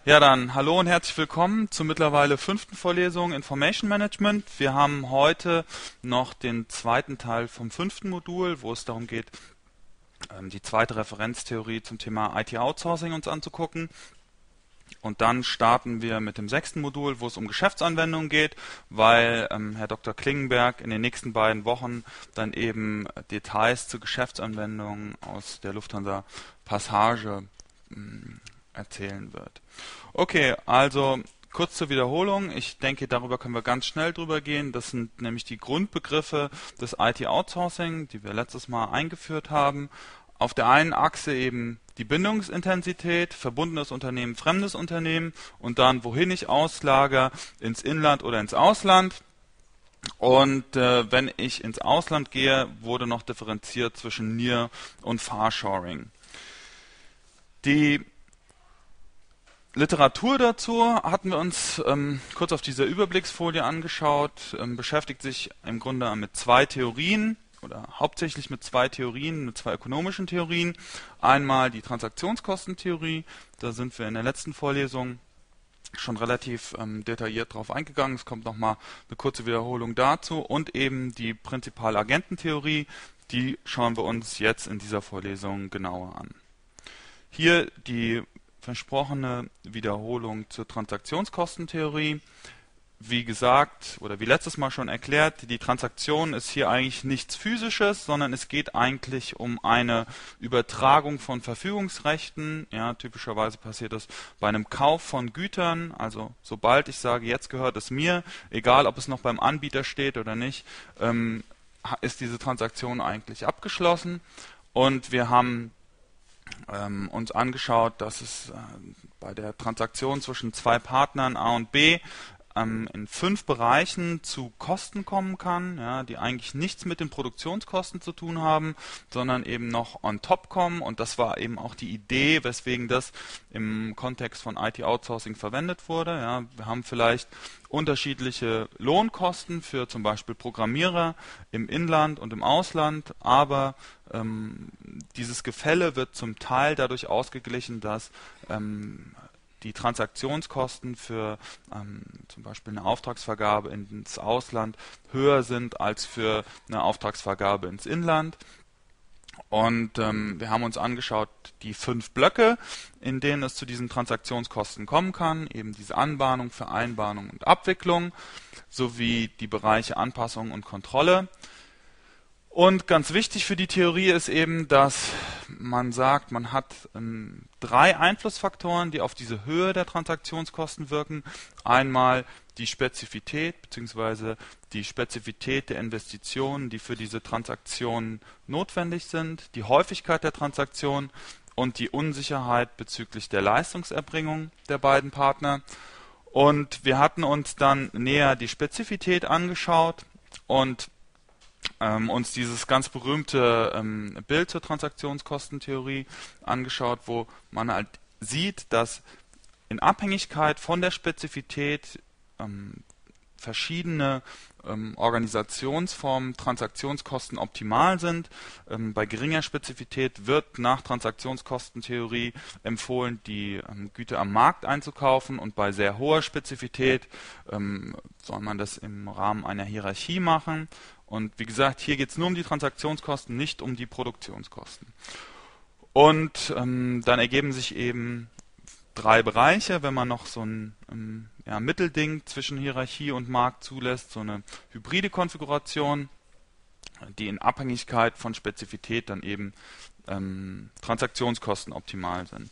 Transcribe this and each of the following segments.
Ja, dann hallo und herzlich willkommen zur mittlerweile 5. Vorlesung Information Management. Wir haben heute noch den zweiten Teil vom 5. Modul, wo es darum geht, die zweite Referenztheorie zum Thema IT-Outsourcing uns anzugucken. Und dann starten wir mit dem 6. Modul, wo es um Geschäftsanwendungen geht, weil Herr Dr. Klingenberg in den nächsten beiden Wochen dann eben Details zu Geschäftsanwendungen aus der Lufthansa Passage erzählen wird. Okay, also kurz zur Wiederholung. Ich denke, darüber können wir ganz schnell drüber gehen. Das sind nämlich die Grundbegriffe des IT-Outsourcing, die wir letztes Mal eingeführt haben. Auf der einen Achse eben die Bindungsintensität, verbundenes Unternehmen, fremdes Unternehmen und dann, wohin ich auslager, ins Inland oder ins Ausland. Und wenn ich ins Ausland gehe, wurde noch differenziert zwischen Near- und Farshoring. Die Literatur dazu hatten wir uns kurz auf dieser Überblicksfolie angeschaut, beschäftigt sich im Grunde mit zwei Theorien oder hauptsächlich mit zwei Theorien, mit zwei ökonomischen Theorien. Einmal die Transaktionskostentheorie, da sind wir in der letzten Vorlesung schon relativ detailliert drauf eingegangen. Es kommt nochmal eine kurze Wiederholung dazu und eben die Prinzipalagententheorie, die schauen wir uns jetzt in dieser Vorlesung genauer an. Hier die versprochene Wiederholung zur Transaktionskostentheorie. Wie gesagt, oder wie letztes Mal schon erklärt, die Transaktion ist hier eigentlich nichts Physisches, sondern es geht eigentlich um eine Übertragung von Verfügungsrechten. Ja, typischerweise passiert das bei einem Kauf von Gütern. Also sobald ich sage, jetzt gehört es mir, egal ob es noch beim Anbieter steht oder nicht, ist diese Transaktion eigentlich abgeschlossen. Und wir haben uns angeschaut, dass es bei der Transaktion zwischen zwei Partnern A und B in 5 Bereichen zu Kosten kommen kann, ja, die eigentlich nichts mit den Produktionskosten zu tun haben, sondern eben noch on top kommen. Und das war eben auch die Idee, weswegen das im Kontext von IT-Outsourcing verwendet wurde. Ja, wir haben vielleicht unterschiedliche Lohnkosten für zum Beispiel Programmierer im Inland und im Ausland, aber dieses Gefälle wird zum Teil dadurch ausgeglichen, dass die Transaktionskosten für zum Beispiel eine Auftragsvergabe ins Ausland höher sind als für eine Auftragsvergabe ins Inland. Und wir haben uns angeschaut, die 5 Blöcke, in denen es zu diesen Transaktionskosten kommen kann, eben diese Anbahnung, Vereinbarung und Abwicklung, sowie die Bereiche Anpassung und Kontrolle. Und ganz wichtig für die Theorie ist eben, dass man sagt, man hat 3 Einflussfaktoren, die auf diese Höhe der Transaktionskosten wirken. Einmal die Spezifität bzw. die Spezifität der Investitionen, die für diese Transaktionen notwendig sind, die Häufigkeit der Transaktion und die Unsicherheit bezüglich der Leistungserbringung der beiden Partner. Und wir hatten uns dann näher die Spezifität angeschaut und uns dieses ganz berühmte Bild zur Transaktionskostentheorie angeschaut, wo man halt sieht, dass in Abhängigkeit von der Spezifität verschiedene Organisationsformen Transaktionskosten optimal sind. Bei geringer Spezifität wird nach Transaktionskostentheorie empfohlen, die Güter am Markt einzukaufen, und bei sehr hoher Spezifität soll man das im Rahmen einer Hierarchie machen. Und wie gesagt, hier geht es nur um die Transaktionskosten, nicht um die Produktionskosten. Und dann ergeben sich eben 3 Bereiche, wenn man noch so ein Mittelding zwischen Hierarchie und Markt zulässt, so eine hybride Konfiguration, die in Abhängigkeit von Spezifität dann eben Transaktionskosten optimal sind.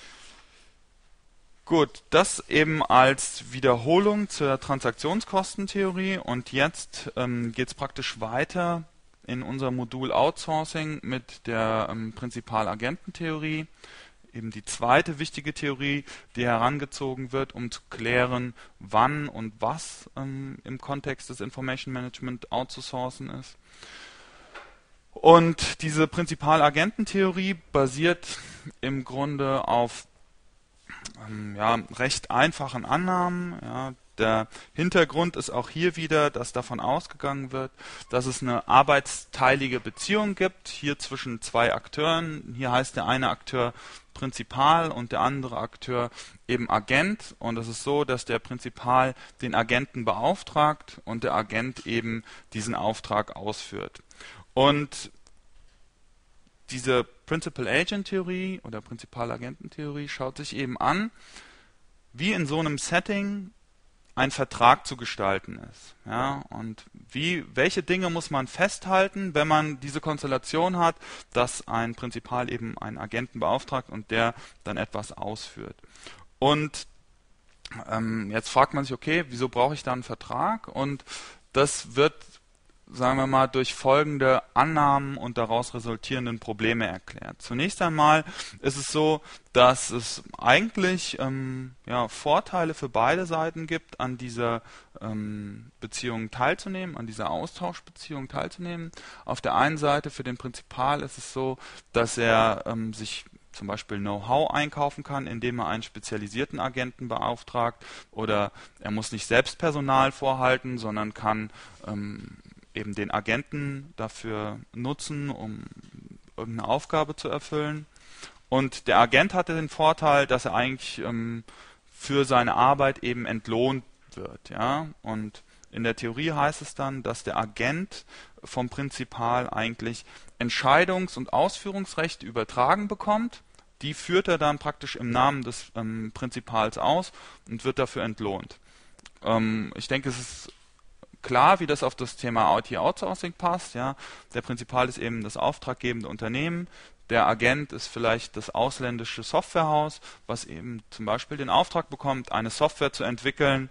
Gut, das eben als Wiederholung zur Transaktionskostentheorie, und jetzt geht es praktisch weiter in unserem Modul Outsourcing mit der Prinzipalagententheorie, eben die zweite wichtige Theorie, die herangezogen wird, um zu klären, wann und was im Kontext des Information Management outzusourcen ist. Und diese Prinzipalagententheorie basiert im Grunde auf recht einfachen Annahmen. Ja, der Hintergrund ist auch hier wieder, dass davon ausgegangen wird, dass es eine arbeitsteilige Beziehung gibt, hier zwischen zwei Akteuren. Hier heißt der eine Akteur Prinzipal und der andere Akteur eben Agent. Und es ist so, dass der Prinzipal den Agenten beauftragt und der Agent eben diesen Auftrag ausführt. Und diese Principal-Agent-Theorie oder Prinzipal-Agenten-Theorie schaut sich eben an, wie in so einem Setting ein Vertrag zu gestalten ist. Ja, und welche Dinge muss man festhalten, wenn man diese Konstellation hat, dass ein Prinzipal eben einen Agenten beauftragt und der dann etwas ausführt. Und jetzt fragt man sich, okay, wieso brauche ich da einen Vertrag? Und das wird, sagen wir mal, durch folgende Annahmen und daraus resultierenden Probleme erklärt. Zunächst einmal ist es so, dass es eigentlich Vorteile für beide Seiten gibt, an dieser Beziehung teilzunehmen, an dieser Austauschbeziehung teilzunehmen. Auf der einen Seite für den Prinzipal ist es so, dass er sich zum Beispiel Know-how einkaufen kann, indem er einen spezialisierten Agenten beauftragt, oder er muss nicht selbst Personal vorhalten, sondern kann eben den Agenten dafür nutzen, um irgendeine Aufgabe zu erfüllen. Und der Agent hatte den Vorteil, dass er eigentlich für seine Arbeit eben entlohnt wird. Ja? Und in der Theorie heißt es dann, dass der Agent vom Prinzipal eigentlich Entscheidungs- und Ausführungsrechte übertragen bekommt. Die führt er dann praktisch im Namen des Prinzipals aus und wird dafür entlohnt. Ich denke, es ist klar, wie das auf das Thema IT-Outsourcing passt. Ja. Der Prinzipal ist eben das auftraggebende Unternehmen. Der Agent ist vielleicht das ausländische Softwarehaus, was eben zum Beispiel den Auftrag bekommt, eine Software zu entwickeln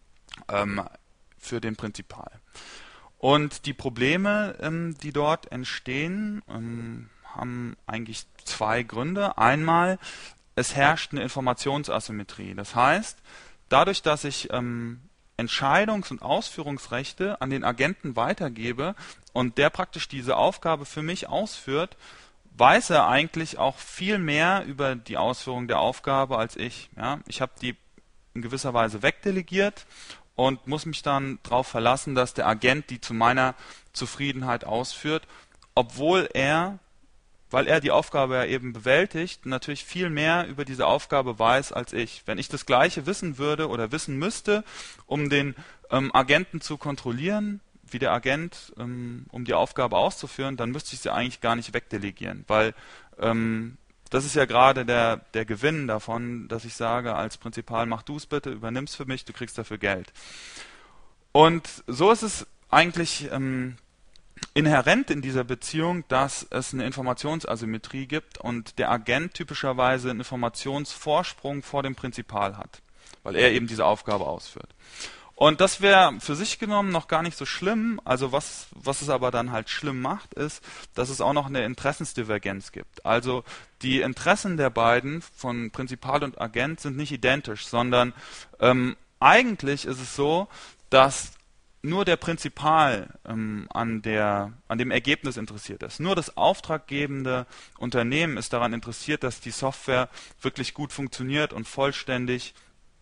für den Prinzipal. Und die Probleme, die dort entstehen, haben eigentlich zwei Gründe. Einmal, es herrscht eine Informationsasymmetrie. Das heißt, dadurch, dass ich Entscheidungs- und Ausführungsrechte an den Agenten weitergebe und der praktisch diese Aufgabe für mich ausführt, weiß er eigentlich auch viel mehr über die Ausführung der Aufgabe als ich. Ja? Ich habe die in gewisser Weise wegdelegiert und muss mich dann darauf verlassen, dass der Agent die zu meiner Zufriedenheit ausführt, obwohl er, weil er die Aufgabe ja eben bewältigt, natürlich viel mehr über diese Aufgabe weiß als ich. Wenn ich das Gleiche wissen würde oder wissen müsste, um den Agenten zu kontrollieren, wie der Agent, um die Aufgabe auszuführen, dann müsste ich sie eigentlich gar nicht wegdelegieren, weil das ist ja gerade der Gewinn davon, dass ich sage, als Prinzipal, mach du es bitte, übernimm's für mich, du kriegst dafür Geld. Und so ist es eigentlich inhärent in dieser Beziehung, dass es eine Informationsasymmetrie gibt und der Agent typischerweise einen Informationsvorsprung vor dem Prinzipal hat, weil er eben diese Aufgabe ausführt. Und das wäre für sich genommen noch gar nicht so schlimm. Also was es aber dann halt schlimm macht, ist, dass es auch noch eine Interessensdivergenz gibt. Also die Interessen der beiden von Prinzipal und Agent sind nicht identisch, sondern eigentlich ist es so, dass nur der Prinzipal an dem Ergebnis interessiert ist. Nur das auftraggebende Unternehmen ist daran interessiert, dass die Software wirklich gut funktioniert und vollständig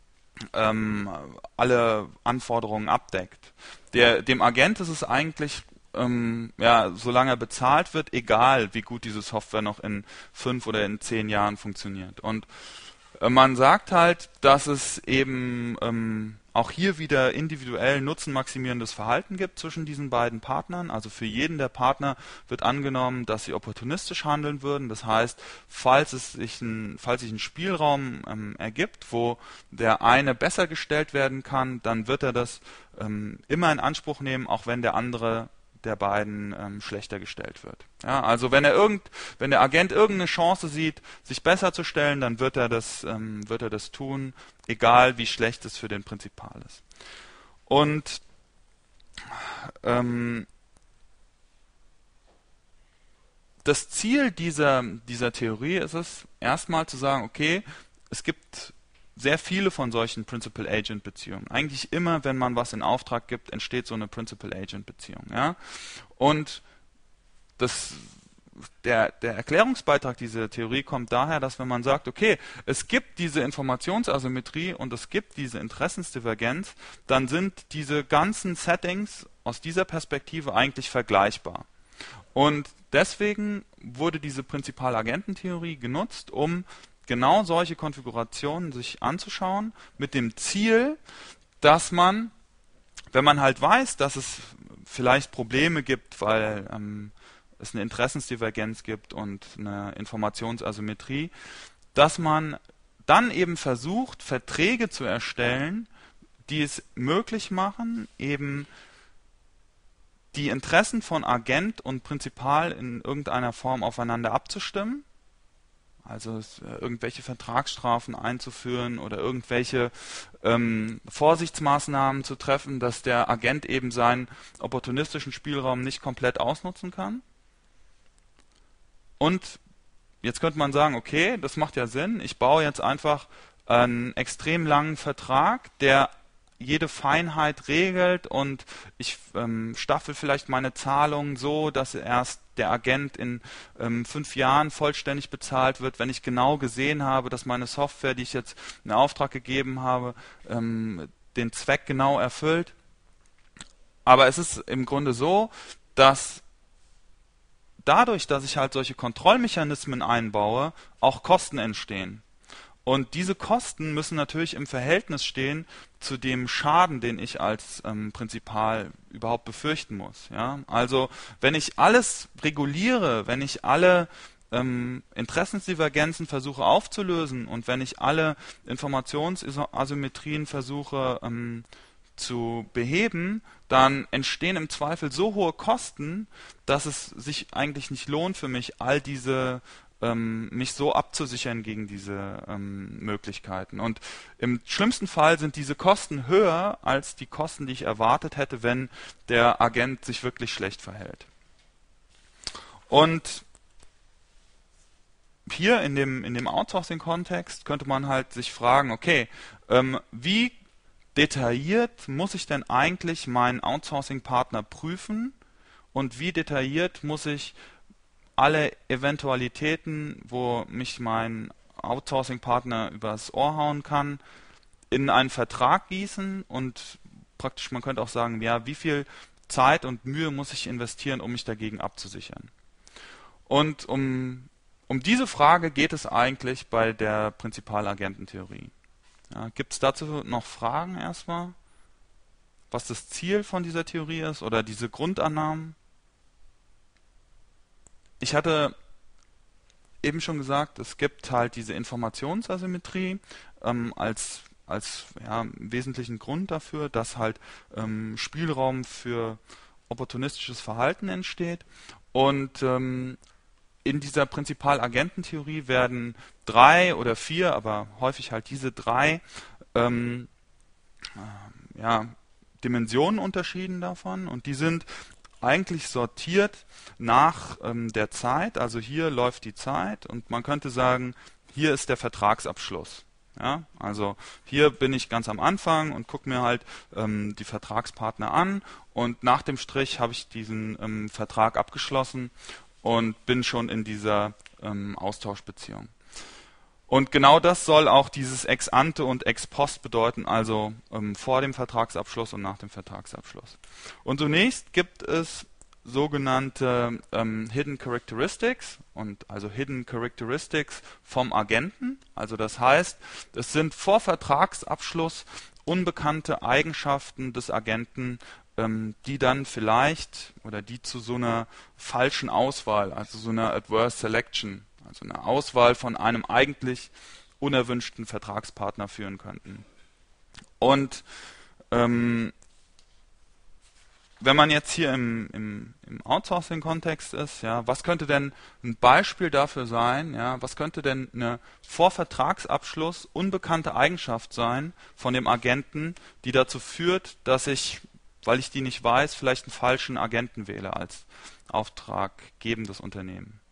alle Anforderungen abdeckt. Dem Agent ist es eigentlich, solange er bezahlt wird, egal, wie gut diese Software noch in 5 oder in 10 Jahren funktioniert. Und man sagt halt, dass es eben auch hier wieder individuell nutzenmaximierendes Verhalten gibt zwischen diesen beiden Partnern. Also für jeden der Partner wird angenommen, dass sie opportunistisch handeln würden. Das heißt, falls sich ein Spielraum ergibt, wo der eine besser gestellt werden kann, dann wird er das immer in Anspruch nehmen, auch wenn der andere der beiden schlechter gestellt wird. Ja, also wenn der Agent irgendeine Chance sieht, sich besser zu stellen, dann wird er das tun, egal wie schlecht es für den Prinzipal ist. Und das Ziel dieser Theorie ist es, erstmal zu sagen, okay, es gibt sehr viele von solchen Principal-Agent-Beziehungen. Eigentlich immer, wenn man was in Auftrag gibt, entsteht so eine Principal-Agent-Beziehung. Ja? Und das der Erklärungsbeitrag dieser Theorie kommt daher, dass wenn man sagt, okay, es gibt diese Informationsasymmetrie und es gibt diese Interessensdivergenz, dann sind diese ganzen Settings aus dieser Perspektive eigentlich vergleichbar. Und deswegen wurde diese Prinzipal-Agenten-Theorie genutzt, um genau solche Konfigurationen sich anzuschauen, mit dem Ziel, dass man, wenn man halt weiß, dass es vielleicht Probleme gibt, weil es eine Interessensdivergenz gibt und eine Informationsasymmetrie, dass man dann eben versucht, Verträge zu erstellen, die es möglich machen, eben die Interessen von Agent und Prinzipal in irgendeiner Form aufeinander abzustimmen, also irgendwelche Vertragsstrafen einzuführen oder irgendwelche Vorsichtsmaßnahmen zu treffen, dass der Agent eben seinen opportunistischen Spielraum nicht komplett ausnutzen kann. Und jetzt könnte man sagen, okay, das macht ja Sinn, ich baue jetzt einfach einen extrem langen Vertrag, der jede Feinheit regelt und ich staffel vielleicht meine Zahlungen so, dass erst der Agent in 5 Jahren vollständig bezahlt wird, wenn ich genau gesehen habe, dass meine Software, die ich jetzt in Auftrag gegeben habe, den Zweck genau erfüllt. Aber es ist im Grunde so, dass dadurch, dass ich halt solche Kontrollmechanismen einbaue, auch Kosten entstehen. Und diese Kosten müssen natürlich im Verhältnis stehen zu dem Schaden, den ich als Prinzipal überhaupt befürchten muss. Ja? Also wenn ich alles reguliere, wenn ich alle Interessensdivergenzen versuche aufzulösen und wenn ich alle Informationsasymmetrien versuche zu beheben, dann entstehen im Zweifel so hohe Kosten, dass es sich eigentlich nicht lohnt für mich, all diese mich so abzusichern gegen diese Möglichkeiten. Und im schlimmsten Fall sind diese Kosten höher als die Kosten, die ich erwartet hätte, wenn der Agent sich wirklich schlecht verhält. Und hier in dem Outsourcing-Kontext könnte man halt sich fragen, okay, wie detailliert muss ich denn eigentlich meinen Outsourcing-Partner prüfen und wie detailliert muss ich alle Eventualitäten, wo mich mein Outsourcing-Partner übers Ohr hauen kann, in einen Vertrag gießen und praktisch, man könnte auch sagen, ja, wie viel Zeit und Mühe muss ich investieren, um mich dagegen abzusichern? Und um diese Frage geht es eigentlich bei der Prinzipal-Agenten-Theorie. Ja, gibt es dazu noch Fragen erstmal? Was das Ziel von dieser Theorie ist oder diese Grundannahmen? Ich hatte eben schon gesagt, es gibt halt diese Informationsasymmetrie als wesentlichen Grund dafür, dass halt Spielraum für opportunistisches Verhalten entsteht. Und in dieser Prinzipal-Agenten-Theorie werden 3 oder 4, aber häufig halt diese 3 Dimensionen unterschieden davon und die sind eigentlich sortiert nach der Zeit, also hier läuft die Zeit und man könnte sagen, hier ist der Vertragsabschluss. Ja, also hier bin ich ganz am Anfang und gucke mir halt die Vertragspartner an und nach dem Strich habe ich diesen Vertrag abgeschlossen und bin schon in dieser Austauschbeziehung. Und genau das soll auch dieses Ex ante und Ex post bedeuten, also vor dem Vertragsabschluss und nach dem Vertragsabschluss. Und zunächst gibt es sogenannte Hidden Characteristics und also Hidden Characteristics vom Agenten. Also das heißt, es sind vor Vertragsabschluss unbekannte Eigenschaften des Agenten, die dann vielleicht oder die zu so einer falschen Auswahl, also so einer Adverse Selection, also eine Auswahl von einem eigentlich unerwünschten Vertragspartner führen könnten. Und wenn man jetzt hier im Outsourcing-Kontext ist, ja, was könnte denn ein Beispiel dafür sein, ja, was könnte denn eine vor Vertragsabschluss unbekannte Eigenschaft sein von dem Agenten, die dazu führt, dass ich, weil ich die nicht weiß, vielleicht einen falschen Agenten wähle als auftraggebendes Unternehmen?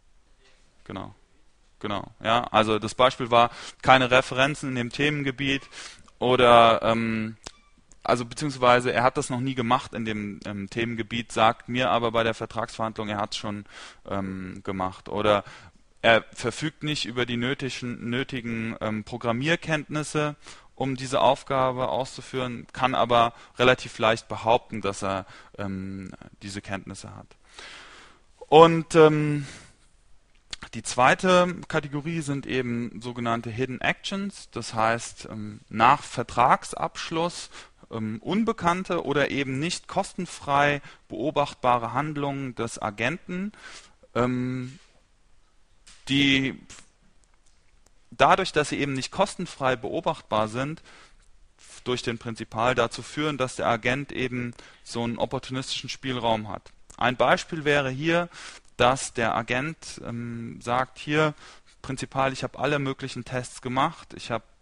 Genau. Ja, also das Beispiel war keine Referenzen in dem Themengebiet oder also beziehungsweise er hat das noch nie gemacht in dem Themengebiet, sagt mir aber bei der Vertragsverhandlung, er hat es schon gemacht. Oder er verfügt nicht über die nötigen Programmierkenntnisse, um diese Aufgabe auszuführen, kann aber relativ leicht behaupten, dass er diese Kenntnisse hat. Und die zweite Kategorie sind eben sogenannte Hidden Actions, das heißt nach Vertragsabschluss unbekannte oder eben nicht kostenfrei beobachtbare Handlungen des Agenten, die dadurch, dass sie eben nicht kostenfrei beobachtbar sind, durch den Prinzipal dazu führen, dass der Agent eben so einen opportunistischen Spielraum hat. Ein Beispiel wäre hier, dass der Agent sagt, hier, Prinzipal, ich habe alle möglichen Tests gemacht, ich habe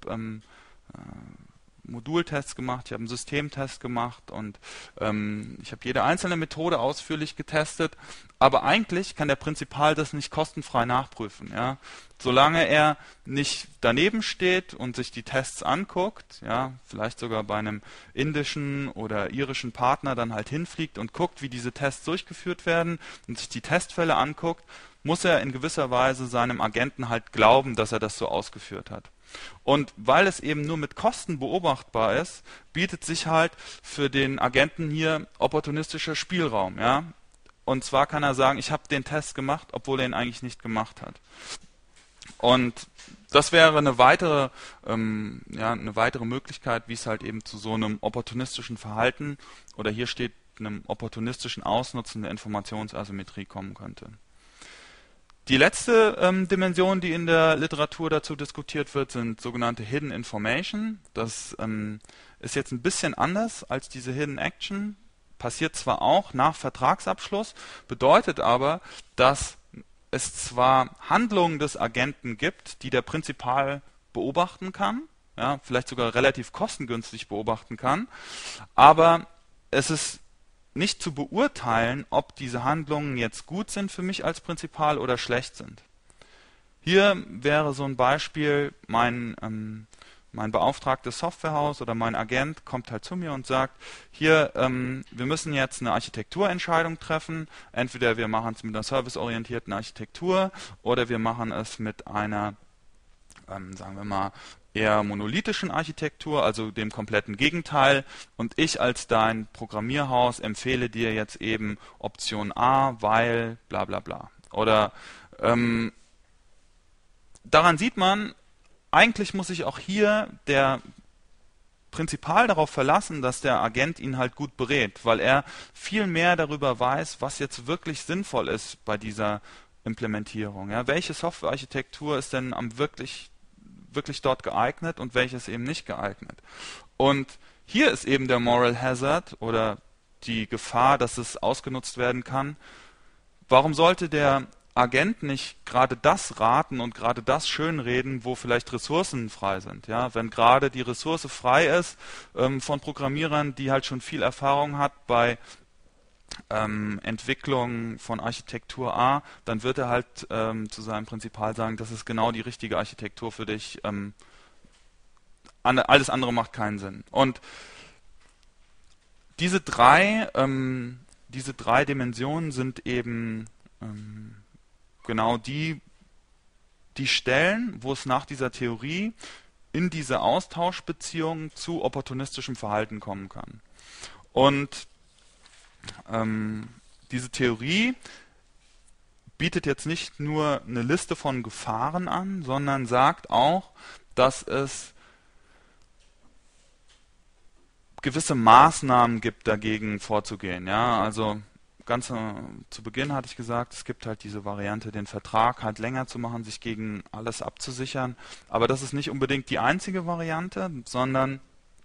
Modultests gemacht, ich habe einen Systemtest gemacht und ich habe jede einzelne Methode ausführlich getestet, aber eigentlich kann der Prinzipal das nicht kostenfrei nachprüfen. Ja? Solange er nicht daneben steht und sich die Tests anguckt, ja, vielleicht sogar bei einem indischen oder irischen Partner dann halt hinfliegt und guckt, wie diese Tests durchgeführt werden und sich die Testfälle anguckt, muss er in gewisser Weise seinem Agenten halt glauben, dass er das so ausgeführt hat. Und weil es eben nur mit Kosten beobachtbar ist, bietet sich halt für den Agenten hier opportunistischer Spielraum. Ja? Und zwar kann er sagen, ich habe den Test gemacht, obwohl er ihn eigentlich nicht gemacht hat. Und das wäre eine weitere Möglichkeit, wie es halt eben zu so einem opportunistischen Verhalten oder hier steht einem opportunistischen Ausnutzen der Informationsasymmetrie kommen könnte. Die letzte Dimension, die in der Literatur dazu diskutiert wird, sind sogenannte Hidden Information. Das ist jetzt ein bisschen anders als diese Hidden Action. Passiert zwar auch nach Vertragsabschluss, bedeutet aber, dass es zwar Handlungen des Agenten gibt, die der Prinzipal beobachten kann, ja, vielleicht sogar relativ kostengünstig beobachten kann, aber es ist nicht zu beurteilen, ob diese Handlungen jetzt gut sind für mich als Prinzipal oder schlecht sind. Hier wäre so ein Beispiel, mein beauftragtes Softwarehaus oder mein Agent kommt halt zu mir und sagt, hier, wir müssen jetzt eine Architekturentscheidung treffen, entweder wir machen es mit einer serviceorientierten Architektur oder wir machen es mit einer, sagen wir mal, eher monolithischen Architektur, also dem kompletten Gegenteil, und ich als dein Programmierhaus empfehle dir jetzt eben Option A, weil bla bla bla. Oder daran sieht man, eigentlich muss sich auch hier der Prinzipal darauf verlassen, dass der Agent ihn halt gut berät, weil er viel mehr darüber weiß, was jetzt wirklich sinnvoll ist bei dieser Implementierung. Ja, welche Softwarearchitektur ist denn am wirklich dort geeignet und welches eben nicht geeignet. Und hier ist eben der Moral Hazard oder die Gefahr, dass es ausgenutzt werden kann. Warum sollte der Agent nicht gerade das raten und gerade das schönreden, wo vielleicht Ressourcen frei sind? Ja, wenn gerade die Ressource frei ist von Programmierern, die halt schon viel Erfahrung hat bei Entwicklung von Architektur A, dann wird er halt zu seinem Prinzipal sagen, das ist genau die richtige Architektur für dich. Alles andere macht keinen Sinn. Und diese drei Dimensionen sind eben genau die Stellen, wo es nach dieser Theorie in diese Austauschbeziehung zu opportunistischem Verhalten kommen kann. Und diese Theorie bietet jetzt nicht nur eine Liste von Gefahren an, sondern sagt auch, dass es gewisse Maßnahmen gibt, dagegen vorzugehen. Ja, also ganz zu Beginn hatte ich gesagt, es gibt halt diese Variante, den Vertrag halt länger zu machen, sich gegen alles abzusichern. Aber das ist nicht unbedingt die einzige Variante, sondern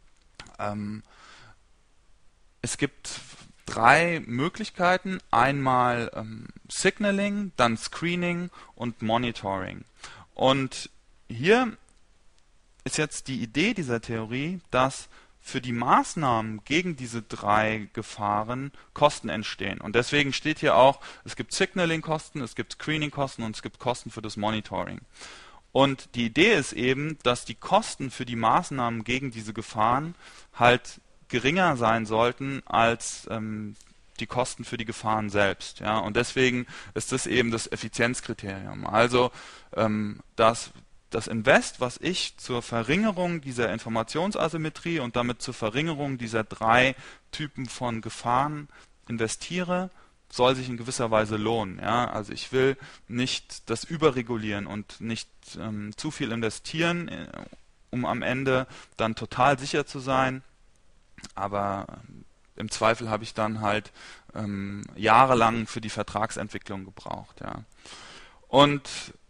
es gibt drei Möglichkeiten. Einmal Signaling, dann Screening und Monitoring. Und hier ist jetzt die Idee dieser Theorie, dass für die Maßnahmen gegen diese drei Gefahren Kosten entstehen. Und deswegen steht hier auch, es gibt Signaling-Kosten, es gibt Screening-Kosten und es gibt Kosten für das Monitoring. Und die Idee ist eben, dass die Kosten für die Maßnahmen gegen diese Gefahren halt geringer sein sollten als die Kosten für die Gefahren selbst. Ja? Und deswegen ist das eben das Effizienzkriterium. Also das Invest, was ich zur Verringerung dieser Informationsasymmetrie und damit zur Verringerung dieser 3 Typen von Gefahren investiere, soll sich in gewisser Weise lohnen. Ja? Also ich will nicht das überregulieren und nicht zu viel investieren, um am Ende dann total sicher zu sein, aber im Zweifel habe ich dann halt jahrelang für die Vertragsentwicklung gebraucht. Ja. Und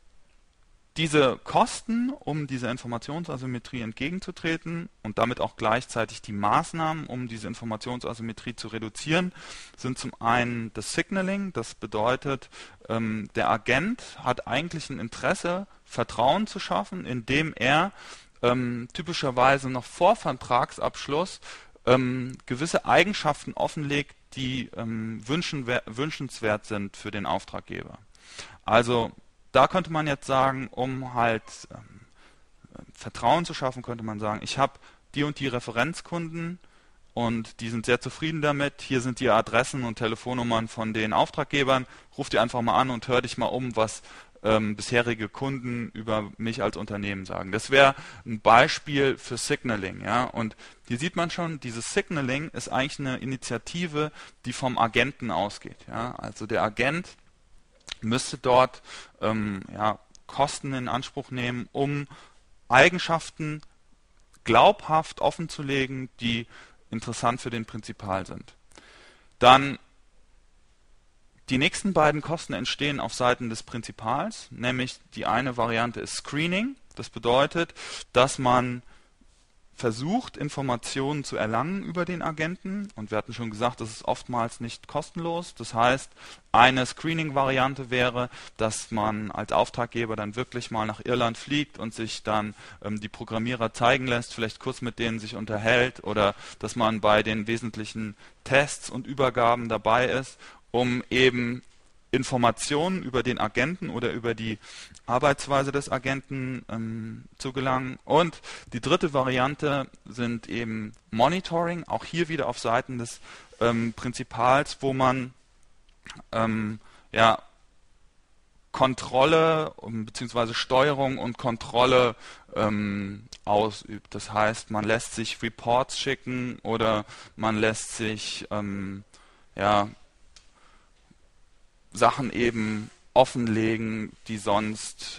diese Kosten, um dieser Informationsasymmetrie entgegenzutreten und damit auch gleichzeitig die Maßnahmen, um diese Informationsasymmetrie zu reduzieren, sind zum einen das Signaling. Das bedeutet, der Agent hat eigentlich ein Interesse, Vertrauen zu schaffen, indem er typischerweise noch vor Vertragsabschluss gewisse Eigenschaften offenlegt, die wünschenswert sind für den Auftraggeber. Also da könnte man jetzt sagen, um halt Vertrauen zu schaffen, könnte man sagen, ich habe die und die Referenzkunden und die sind sehr zufrieden damit. Hier sind die Adressen und Telefonnummern von den Auftraggebern. Ruf die einfach mal an und hör dich mal um, was bisherige Kunden über mich als Unternehmen sagen. Das wäre ein Beispiel für Signaling. Ja? Und hier sieht man schon, dieses Signaling ist eigentlich eine Initiative, die vom Agenten ausgeht. Ja? Also der Agent müsste dort Kosten in Anspruch nehmen, um Eigenschaften glaubhaft offenzulegen, die interessant für den Prinzipal sind. Dann die nächsten beiden Kosten entstehen auf Seiten des Prinzipals, nämlich die eine Variante ist Screening. Das bedeutet, dass man versucht, Informationen zu erlangen über den Agenten. Und wir hatten schon gesagt, das ist oftmals nicht kostenlos. Das heißt, eine Screening-Variante wäre, dass man als Auftraggeber dann wirklich mal nach Irland fliegt und sich dann die Programmierer zeigen lässt, vielleicht kurz mit denen sich unterhält oder dass man bei den wesentlichen Tests und Übergaben dabei ist, um eben Informationen über den Agenten oder über die Arbeitsweise des Agenten zu gelangen. Und die dritte Variante sind eben Monitoring, auch hier wieder auf Seiten des Prinzipals, wo man Kontrolle bzw. Steuerung und Kontrolle ausübt. Das heißt, man lässt sich Reports schicken oder man lässt sich Sachen eben offenlegen, die sonst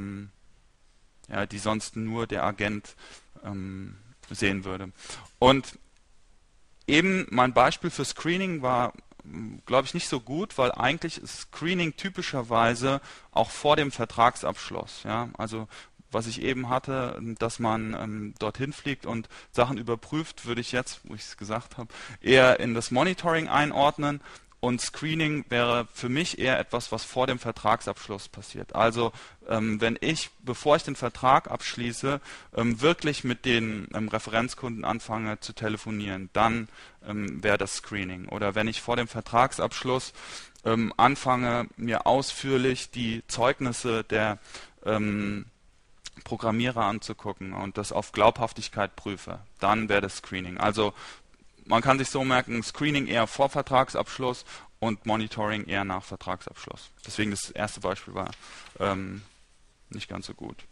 nur der Agent sehen würde. Und eben mein Beispiel für Screening war, glaube ich, nicht so gut, weil eigentlich ist Screening typischerweise auch vor dem Vertragsabschluss. Ja? Also was ich eben hatte, dass man dorthin fliegt und Sachen überprüft, würde ich jetzt, wo ich es gesagt habe, eher in das Monitoring einordnen. Und Screening wäre für mich eher etwas, was vor dem Vertragsabschluss passiert. Also wenn ich, bevor ich den Vertrag abschließe, wirklich mit den Referenzkunden anfange zu telefonieren, dann wäre das Screening. Oder wenn ich vor dem Vertragsabschluss anfange, mir ausführlich die Zeugnisse der Programmierer anzugucken und das auf Glaubhaftigkeit prüfe, dann wäre das Screening. Also man kann sich so merken, Screening eher vor Vertragsabschluss und Monitoring eher nach Vertragsabschluss. Deswegen das erste Beispiel war nicht ganz so gut.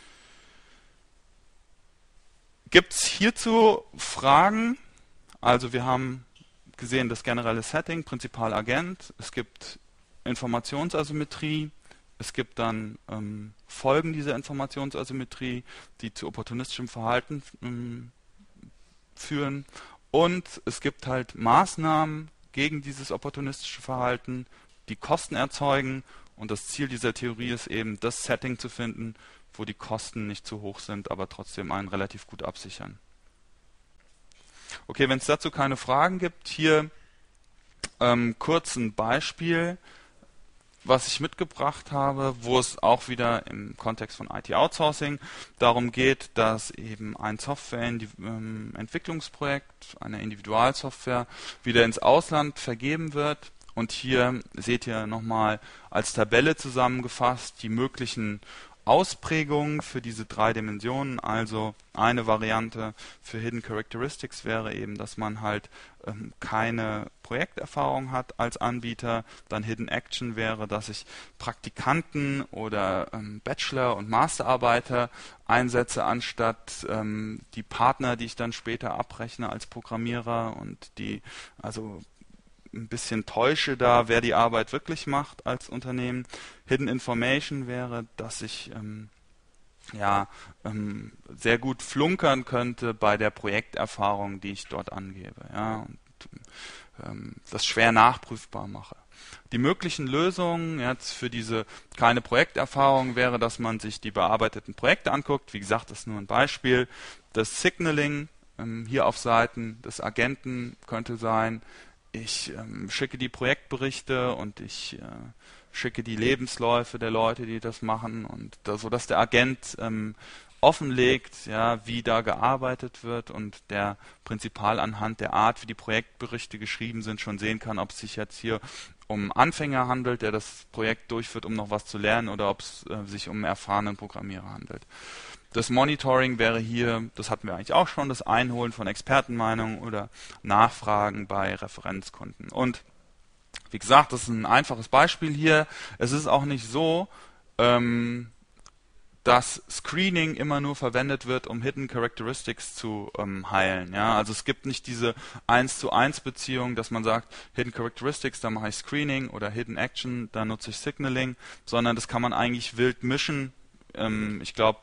Gibt es hierzu Fragen? Also wir haben gesehen das generelle Setting, Prinzipal Agent, es gibt Informationsasymmetrie, es gibt dann Folgen dieser Informationsasymmetrie, die zu opportunistischem Verhalten führen. Und es gibt halt Maßnahmen gegen dieses opportunistische Verhalten, die Kosten erzeugen. Und das Ziel dieser Theorie ist eben, das Setting zu finden, wo die Kosten nicht zu hoch sind, aber trotzdem einen relativ gut absichern. Okay, wenn es dazu keine Fragen gibt, hier kurz ein Beispiel, was ich mitgebracht habe, wo es auch wieder im Kontext von IT-Outsourcing darum geht, dass eben ein Softwareentwicklungsprojekt, eine Individualsoftware, wieder ins Ausland vergeben wird. Und hier seht ihr nochmal als Tabelle zusammengefasst die möglichen Ausprägungen für diese 3 Dimensionen. Also eine Variante für Hidden Characteristics wäre eben, dass man halt keine Projekterfahrung hat als Anbieter. Dann Hidden Action wäre, dass ich Praktikanten oder Bachelor- und Masterarbeiter einsetze, anstatt die Partner, die ich dann später abrechne als Programmierer und die also ein bisschen täusche da, wer die Arbeit wirklich macht als Unternehmen. Hidden Information wäre, dass ich sehr gut flunkern könnte bei der Projekterfahrung, die ich dort angebe, ja, und das schwer nachprüfbar mache. Die möglichen Lösungen jetzt für diese keine Projekterfahrung wäre, dass man sich die bearbeiteten Projekte anguckt. Wie gesagt, das ist nur ein Beispiel. Das Signaling hier auf Seiten des Agenten könnte sein, ich schicke die Projektberichte und ich schicke die Lebensläufe der Leute, die das machen, und so dass der Agent offenlegt, ja, wie da gearbeitet wird und der Prinzipal anhand der Art, wie die Projektberichte geschrieben sind, schon sehen kann, ob es sich jetzt hier um Anfänger handelt, der das Projekt durchführt, um noch was zu lernen, oder ob es sich um einen erfahrenen Programmierer handelt. Das Monitoring wäre hier, das hatten wir eigentlich auch schon, das Einholen von Expertenmeinungen oder Nachfragen bei Referenzkunden. Und wie gesagt, das ist ein einfaches Beispiel hier. Es ist auch nicht so, dass Screening immer nur verwendet wird, um Hidden Characteristics zu heilen. Ja? Also es gibt nicht diese 1:1 Beziehung, dass man sagt, Hidden Characteristics, da mache ich Screening, oder Hidden Action, da nutze ich Signaling, sondern das kann man eigentlich wild mischen. Ich glaube,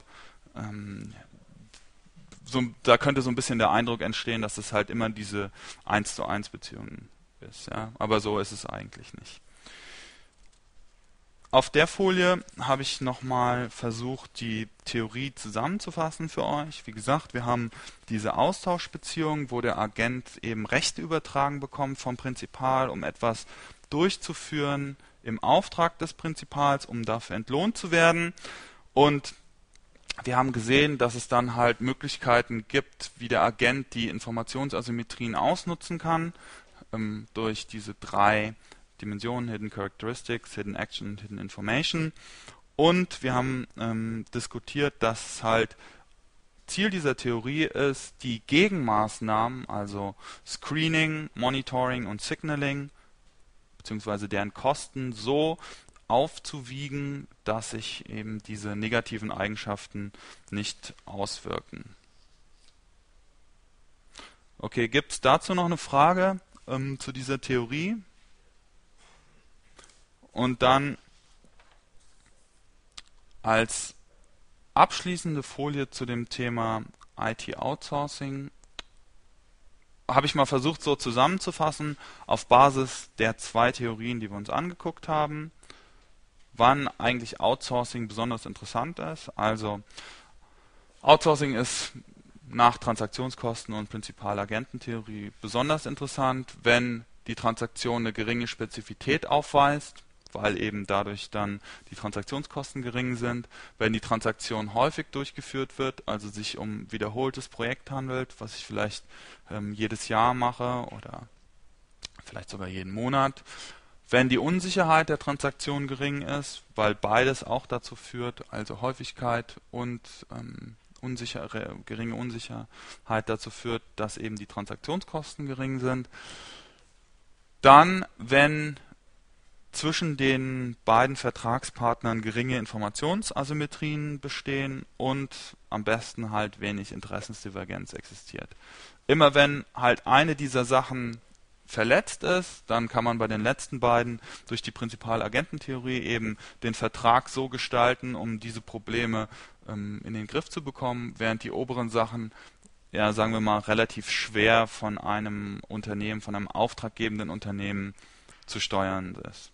da könnte so ein bisschen der Eindruck entstehen, dass es halt immer diese 1:1 Beziehung ist. Ja? Aber so ist es eigentlich nicht. Auf der Folie habe ich nochmal versucht, die Theorie zusammenzufassen für euch. Wie gesagt, wir haben diese Austauschbeziehung, wo der Agent eben Rechte übertragen bekommt vom Prinzipal, um etwas durchzuführen im Auftrag des Prinzipals, um dafür entlohnt zu werden. Und wir haben gesehen, dass es dann halt Möglichkeiten gibt, wie der Agent die Informationsasymmetrien ausnutzen kann, durch diese 3 Dimensionen, Hidden Characteristics, Hidden Action und Hidden Information. Und wir haben diskutiert, dass halt Ziel dieser Theorie ist, die Gegenmaßnahmen, also Screening, Monitoring und Signaling, beziehungsweise deren Kosten so aufzuwiegen, dass sich eben diese negativen Eigenschaften nicht auswirken. Okay, gibt es dazu noch eine Frage zu dieser Theorie? Und dann als abschließende Folie zu dem Thema IT-Outsourcing habe ich mal versucht, so zusammenzufassen, auf Basis der 2 Theorien, die wir uns angeguckt haben, wann eigentlich Outsourcing besonders interessant ist. Also Outsourcing ist nach Transaktionskosten und Prinzipal-Agententheorie besonders interessant, wenn die Transaktion eine geringe Spezifität aufweist, weil eben dadurch dann die Transaktionskosten gering sind. Wenn die Transaktion häufig durchgeführt wird, also sich um wiederholtes Projekt handelt, was ich vielleicht jedes Jahr mache oder vielleicht sogar jeden Monat. Wenn die Unsicherheit der Transaktion gering ist, weil beides auch dazu führt, also Häufigkeit und geringe Unsicherheit dazu führt, dass eben die Transaktionskosten gering sind. Dann, wenn zwischen den beiden Vertragspartnern geringe Informationsasymmetrien bestehen und am besten halt wenig Interessensdivergenz existiert. Immer wenn halt eine dieser Sachen verletzt ist, dann kann man bei den letzten beiden durch die Prinzipal-Agententheorie eben den Vertrag so gestalten, um diese Probleme in den Griff zu bekommen, während die oberen Sachen, ja, sagen wir mal, relativ schwer von einem Unternehmen, von einem auftraggebenden Unternehmen zu steuern ist.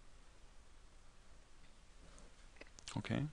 Okay.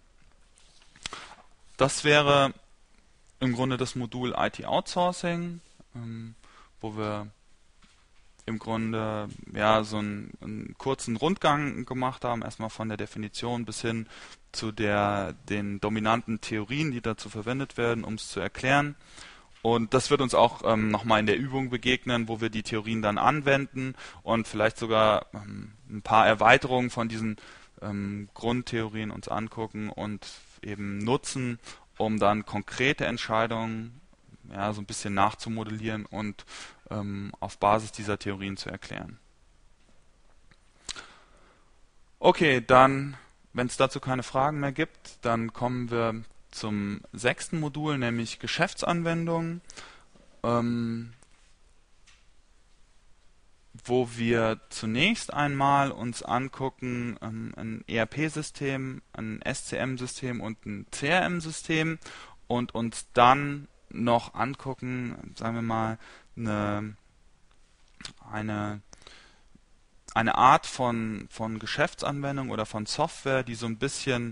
Das wäre im Grunde das Modul IT Outsourcing, wo wir im Grunde ja so einen kurzen Rundgang gemacht haben, erstmal von der Definition bis hin zu den dominanten Theorien, die dazu verwendet werden, um es zu erklären. Und das wird uns auch nochmal in der Übung begegnen, wo wir die Theorien dann anwenden und vielleicht sogar ein paar Erweiterungen von diesen Grundtheorien uns angucken und eben nutzen, um dann konkrete Entscheidungen ja, so ein bisschen nachzumodellieren und auf Basis dieser Theorien zu erklären. Okay, dann, wenn es dazu keine Fragen mehr gibt, dann kommen wir zum 6. Modul, nämlich Geschäftsanwendungen, wo wir zunächst einmal uns angucken, ein ERP-System, ein SCM-System und ein CRM-System und uns dann noch angucken, sagen wir mal, eine Art von Geschäftsanwendung oder von Software, die so ein bisschen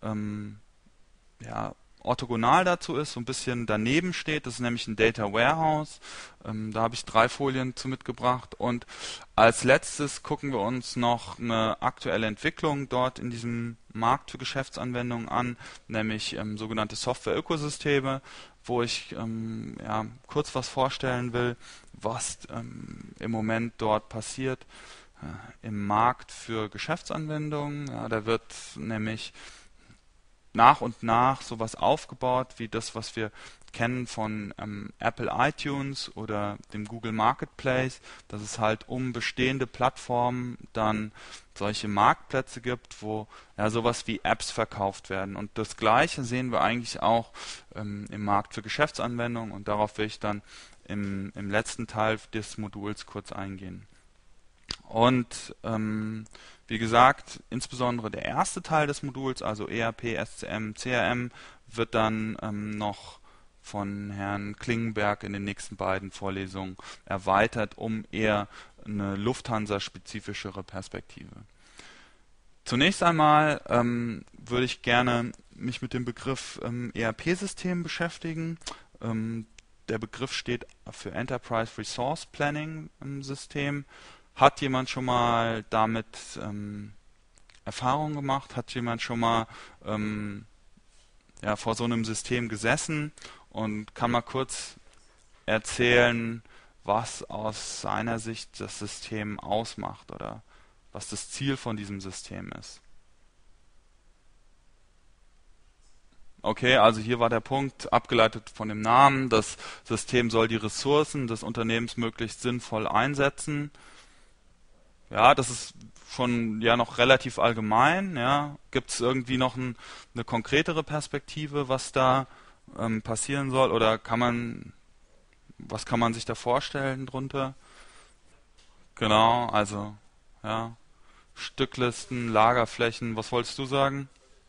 ja, orthogonal dazu ist, so ein bisschen daneben steht. Das ist nämlich ein Data Warehouse. Da habe ich 3 Folien zu mitgebracht. Und als letztes gucken wir uns noch eine aktuelle Entwicklung dort in diesem Markt für Geschäftsanwendungen an, nämlich sogenannte Software-Ökosysteme, wo ich ja, kurz was vorstellen will, was im Moment dort passiert im Markt für Geschäftsanwendungen. Ja, da wird nämlich nach und nach sowas aufgebaut wie das, was wir kennen von Apple iTunes oder dem Google Marketplace, dass es halt um bestehende Plattformen dann solche Marktplätze gibt, wo ja sowas wie Apps verkauft werden. Und das Gleiche sehen wir eigentlich auch im Markt für Geschäftsanwendungen, und darauf will ich dann im letzten Teil des Moduls kurz eingehen. Und wie gesagt, insbesondere der erste Teil des Moduls, also ERP, SCM, CRM, wird dann noch von Herrn Klingenberg in den nächsten beiden Vorlesungen erweitert, um eher eine Lufthansa-spezifischere Perspektive. Zunächst einmal würde ich gerne mich mit dem Begriff ERP-System beschäftigen. Der Begriff steht für Enterprise Resource Planning System. Hat jemand schon mal damit Erfahrung gemacht? Hat jemand schon mal ja, vor so einem System gesessen und kann mal kurz erzählen, was aus seiner Sicht das System ausmacht oder was das Ziel von diesem System ist? Okay, also hier war der Punkt, abgeleitet von dem Namen, das System soll die Ressourcen des Unternehmens möglichst sinnvoll einsetzen. Ja, das ist schon ja noch relativ allgemein. Ja. Gibt es irgendwie noch eine konkretere Perspektive, was da passieren soll? Oder was kann man sich da vorstellen drunter? Genau, also ja, Stücklisten, Lagerflächen. Was wolltest du sagen?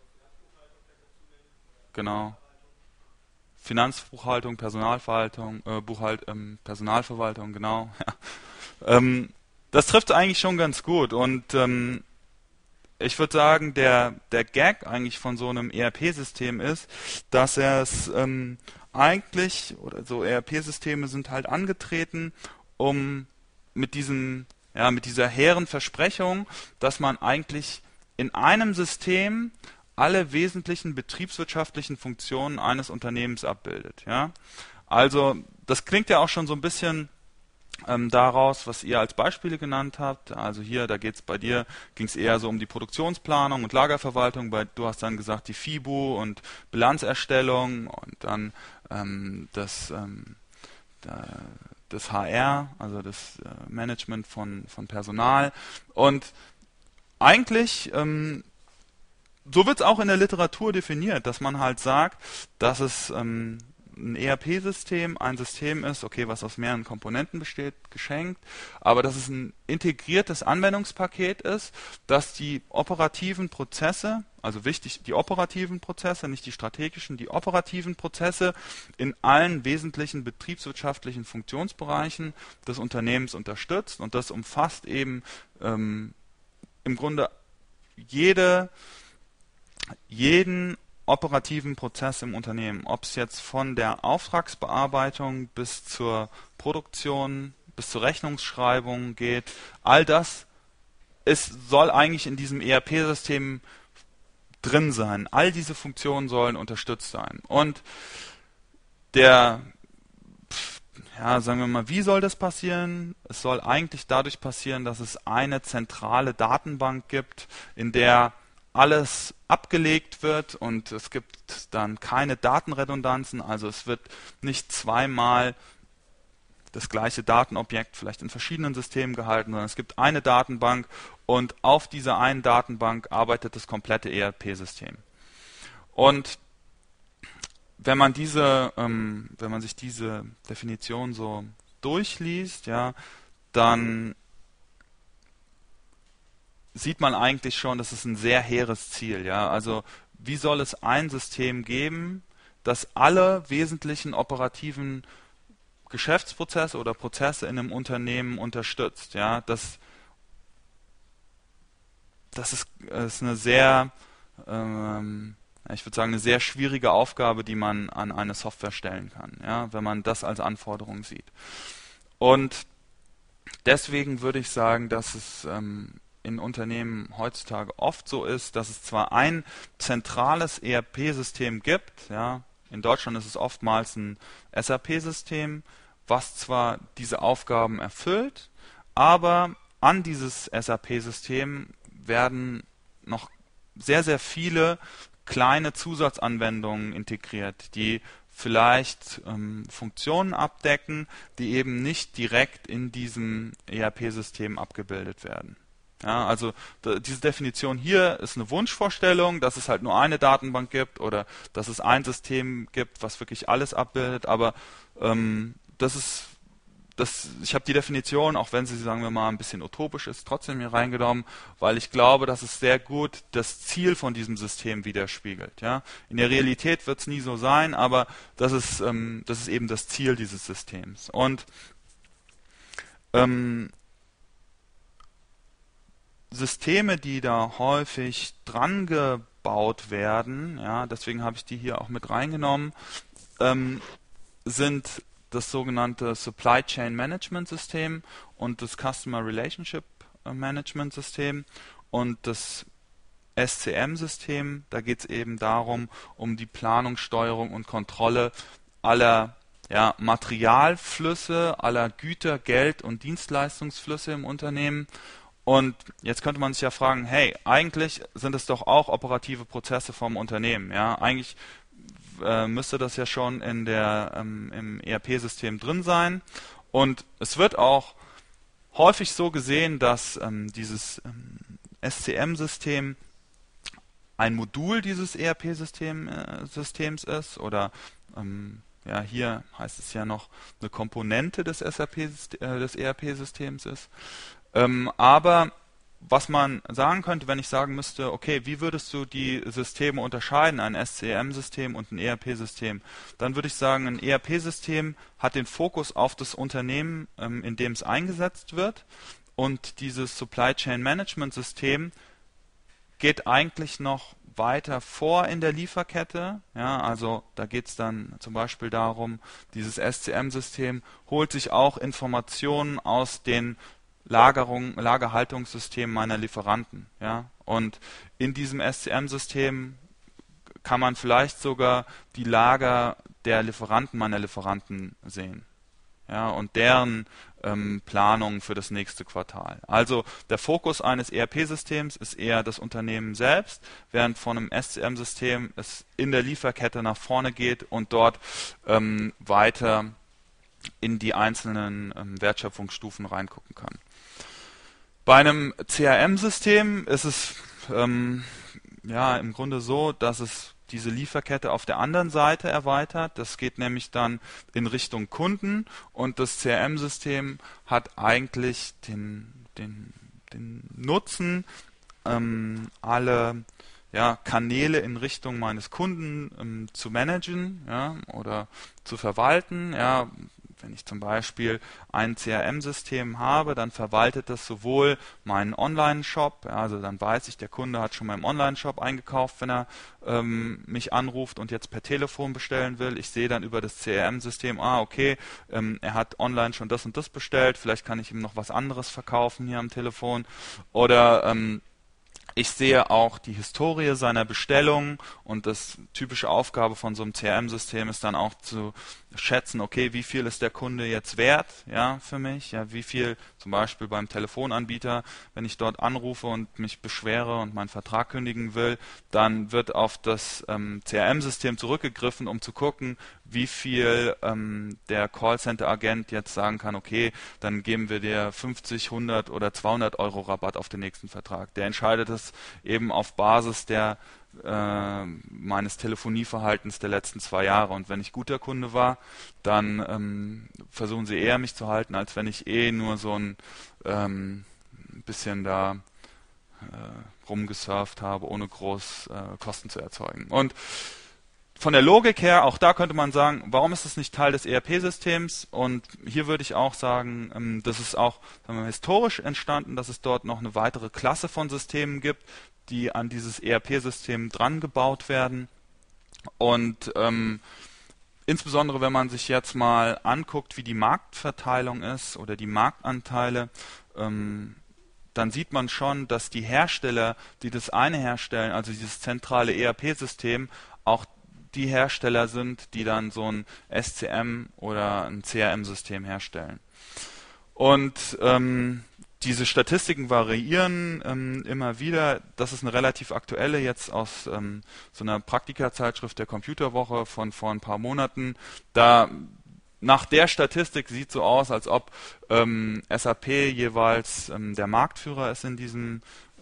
Genau. Finanzbuchhaltung, Personalverwaltung, Personalverwaltung, genau. Ja. Das trifft eigentlich schon ganz gut, und ich würde sagen, der Gag eigentlich von so einem ERP-System ist, dass er es eigentlich, oder so ERP-Systeme sind halt angetreten, um mit mit dieser hehren Versprechung, dass man eigentlich in einem System alle wesentlichen betriebswirtschaftlichen Funktionen eines Unternehmens abbildet. Ja? Also das klingt ja auch schon so ein bisschen daraus, was ihr als Beispiele genannt habt. Also hier, da ging es eher so um die Produktionsplanung und Lagerverwaltung. Du hast dann gesagt, die FIBU und Bilanzerstellung und dann das HR, also das Management von Personal. Und eigentlich so wird es auch in der Literatur definiert, dass man halt sagt, dass es ein ERP-System ein System ist, okay, was aus mehreren Komponenten besteht, geschenkt, aber dass es ein integriertes Anwendungspaket ist, dass die operativen Prozesse, also wichtig, die operativen Prozesse, nicht die strategischen, die operativen Prozesse in allen wesentlichen betriebswirtschaftlichen Funktionsbereichen des Unternehmens unterstützt, und das umfasst eben im Grunde jeden operativen Prozess im Unternehmen, ob es jetzt von der Auftragsbearbeitung bis zur Produktion, bis zur Rechnungsschreibung geht, all das soll eigentlich in diesem ERP-System drin sein. All diese Funktionen sollen unterstützt sein. Und sagen wir mal, wie soll das passieren? Es soll eigentlich dadurch passieren, dass es eine zentrale Datenbank gibt, in der alles abgelegt wird und es gibt dann keine Datenredundanzen, also es wird nicht zweimal das gleiche Datenobjekt vielleicht in verschiedenen Systemen gehalten, sondern es gibt eine Datenbank und auf dieser einen Datenbank arbeitet das komplette ERP-System. Und wenn man sich diese Definition so durchliest, ja, dann sieht man eigentlich schon, das ist ein sehr hehres Ziel, ja. Also wie soll es ein System geben, das alle wesentlichen operativen Geschäftsprozesse oder Prozesse in einem Unternehmen unterstützt, ja. Das ist eine sehr, ich würde sagen, eine sehr schwierige Aufgabe, die man an eine Software stellen kann, ja, wenn man das als Anforderung sieht. Und deswegen würde ich sagen, dass es in Unternehmen heutzutage oft so ist, dass es zwar ein zentrales ERP-System gibt, ja, in Deutschland ist es oftmals ein SAP-System, was zwar diese Aufgaben erfüllt, aber an dieses SAP-System werden noch sehr, sehr viele kleine Zusatzanwendungen integriert, die vielleicht Funktionen abdecken, die eben nicht direkt in diesem ERP-System abgebildet werden. Ja, also diese Definition hier ist eine Wunschvorstellung, dass es halt nur eine Datenbank gibt oder dass es ein System gibt, was wirklich alles abbildet, aber ich habe die Definition, auch wenn sie, sagen wir mal, ein bisschen utopisch ist, trotzdem hier reingenommen, weil ich glaube, dass es sehr gut das Ziel von diesem System widerspiegelt. Ja? In der Realität wird es nie so sein, aber das ist eben das Ziel dieses Systems. Und Systeme, die da häufig dran gebaut werden, ja, deswegen habe ich die hier auch mit reingenommen, sind das sogenannte Supply Chain Management System und das Customer Relationship Management System und das SCM-System. Da geht es eben darum, um die Planung, Steuerung und Kontrolle aller Materialflüsse, aller Güter, Geld und Dienstleistungsflüsse im Unternehmen. Und jetzt könnte man sich ja fragen, hey, eigentlich sind es doch auch operative Prozesse vom Unternehmen. Ja, eigentlich müsste das ja schon im ERP-System drin sein. Und es wird auch häufig so gesehen, dass dieses SCM-System ein Modul dieses ERP-Systems ist oder hier heißt es ja noch eine Komponente des des ERP-Systems ist. Aber was man sagen könnte, wenn ich sagen müsste, okay, wie würdest du die Systeme unterscheiden, ein SCM-System und ein ERP-System? Dann würde ich sagen, ein ERP-System hat den Fokus auf das Unternehmen, in dem es eingesetzt wird, und dieses Supply Chain Management System geht eigentlich noch weiter vor in der Lieferkette. Ja, also da geht es dann zum Beispiel darum, dieses SCM-System holt sich auch Informationen aus den Lagerhaltungssystem meiner Lieferanten. Ja? Und in diesem SCM-System kann man vielleicht sogar die Lager der Lieferanten meiner Lieferanten sehen. Ja? Und deren Planung für das nächste Quartal. Also der Fokus eines ERP-Systems ist eher das Unternehmen selbst, während von einem SCM-System es in der Lieferkette nach vorne geht und dort weiter in die einzelnen Wertschöpfungsstufen reingucken kann. Bei einem CRM-System ist es im Grunde so, dass es diese Lieferkette auf der anderen Seite erweitert. Das geht nämlich dann in Richtung Kunden und das CRM-System hat eigentlich den Nutzen, alle Kanäle in Richtung meines Kunden zu managen oder zu verwalten. Ja, wenn ich zum Beispiel ein CRM-System habe, dann verwaltet das sowohl meinen Online-Shop, also dann weiß ich, der Kunde hat schon mal im Online-Shop eingekauft, wenn er mich anruft und jetzt per Telefon bestellen will. Ich sehe dann über das CRM-System, okay, er hat online schon das und das bestellt, vielleicht kann ich ihm noch was anderes verkaufen hier am Telefon. Oder ich sehe auch die Historie seiner Bestellung und das typische Aufgabe von so einem CRM-System ist dann auch zu schätzen, okay, wie viel ist der Kunde jetzt wert, ja, für mich, ja, wie viel, zum Beispiel beim Telefonanbieter, wenn ich dort anrufe und mich beschwere und meinen Vertrag kündigen will, dann wird auf das CRM-System zurückgegriffen, um zu gucken, wie viel der Callcenter-Agent jetzt sagen kann, okay, dann geben wir dir 50, 100 oder 200 Euro Rabatt auf den nächsten Vertrag. Der entscheidet es eben auf Basis meines Telefonieverhaltens der letzten 2 Jahre. Und wenn ich guter Kunde war, dann versuchen sie eher mich zu halten, als wenn ich nur so ein bisschen da rumgesurft habe, ohne groß Kosten zu erzeugen. Und von der Logik her, auch da könnte man sagen, warum ist das nicht Teil des ERP-Systems? Und hier würde ich auch sagen, das ist auch, sagen wir, historisch entstanden, dass es dort noch eine weitere Klasse von Systemen gibt, die an dieses ERP-System dran gebaut werden. Und insbesondere, wenn man sich jetzt mal anguckt, wie die Marktverteilung ist oder die Marktanteile, dann sieht man schon, dass die Hersteller, die das eine herstellen, also dieses zentrale ERP-System, auch die Hersteller sind, die dann so ein SCM oder ein CRM-System herstellen. Und diese Statistiken variieren immer wieder. Das ist eine relativ aktuelle jetzt aus so einer Praktikazeitschrift der Computerwoche von vor ein paar Monaten. Nach der Statistik sieht so aus, als ob SAP jeweils der Marktführer ist in diesen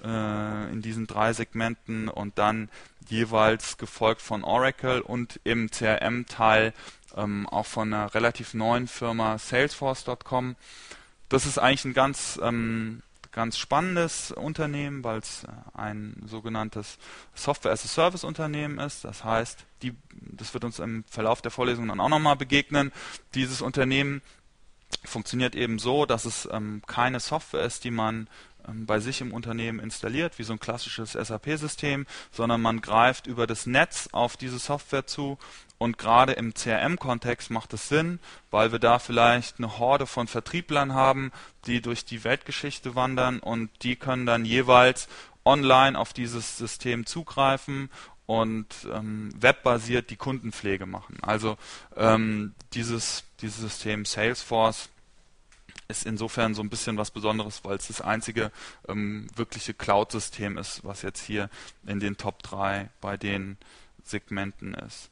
3 Segmenten und dann jeweils gefolgt von Oracle und im CRM-Teil auch von einer relativ neuen Firma Salesforce.com. Das ist eigentlich ein ganz spannendes Unternehmen, weil es ein sogenanntes Software-as-a-Service-Unternehmen ist. Das heißt, das wird uns im Verlauf der Vorlesung dann auch nochmal begegnen. Dieses Unternehmen funktioniert eben so, dass es keine Software ist, die man bei sich im Unternehmen installiert, wie so ein klassisches SAP-System, sondern man greift über das Netz auf diese Software zu. Und gerade im CRM-Kontext macht es Sinn, weil wir da vielleicht eine Horde von Vertrieblern haben, die durch die Weltgeschichte wandern und die können dann jeweils online auf dieses System zugreifen und webbasiert die Kundenpflege machen. Also dieses System Salesforce ist insofern so ein bisschen was Besonderes, weil es das einzige wirkliche Cloud-System ist, was jetzt hier in den Top 3 bei den Segmenten ist.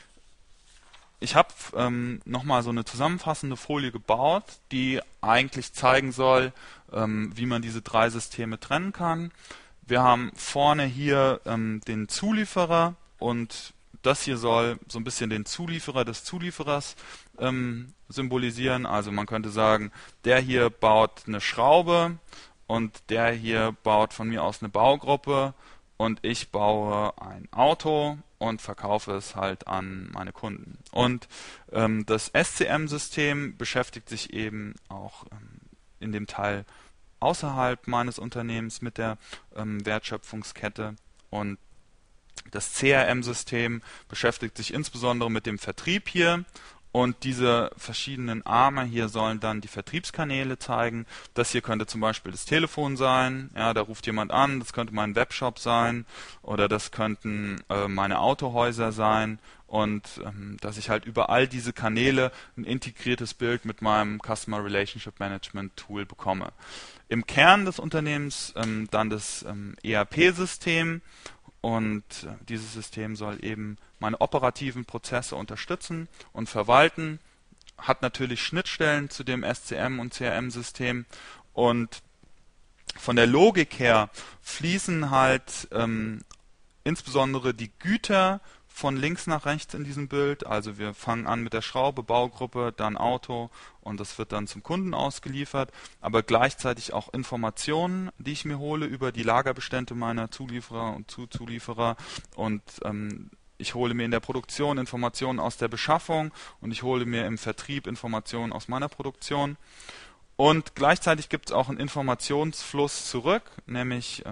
Ich habe nochmal so eine zusammenfassende Folie gebaut, die eigentlich zeigen soll, wie man diese 3 Systeme trennen kann. Wir haben vorne hier den Zulieferer und das hier soll so ein bisschen den Zulieferer des Zulieferers symbolisieren. Also man könnte sagen, der hier baut eine Schraube und der hier baut von mir aus eine Baugruppe und ich baue ein Auto und verkaufe es halt an meine Kunden. Und das SCM-System beschäftigt sich eben auch in dem Teil außerhalb meines Unternehmens mit der Wertschöpfungskette und das CRM-System beschäftigt sich insbesondere mit dem Vertrieb hier und diese verschiedenen Arme hier sollen dann die Vertriebskanäle zeigen. Das hier könnte zum Beispiel das Telefon sein, ja, da ruft jemand an, das könnte mein Webshop sein oder das könnten meine Autohäuser sein und dass ich halt über all diese Kanäle ein integriertes Bild mit meinem Customer Relationship Management Tool bekomme. Im Kern des Unternehmens dann das ERP-System. Und dieses System soll eben meine operativen Prozesse unterstützen und verwalten, hat natürlich Schnittstellen zu dem SCM und CRM-System und von der Logik her fließen halt insbesondere die Güter von links nach rechts in diesem Bild. Also wir fangen an mit der Schraube, Baugruppe, dann Auto und das wird dann zum Kunden ausgeliefert, aber gleichzeitig auch Informationen, die ich mir hole über die Lagerbestände meiner Zulieferer und Zulieferer und ich hole mir in der Produktion Informationen aus der Beschaffung und ich hole mir im Vertrieb Informationen aus meiner Produktion. Und gleichzeitig gibt es auch einen Informationsfluss zurück, nämlich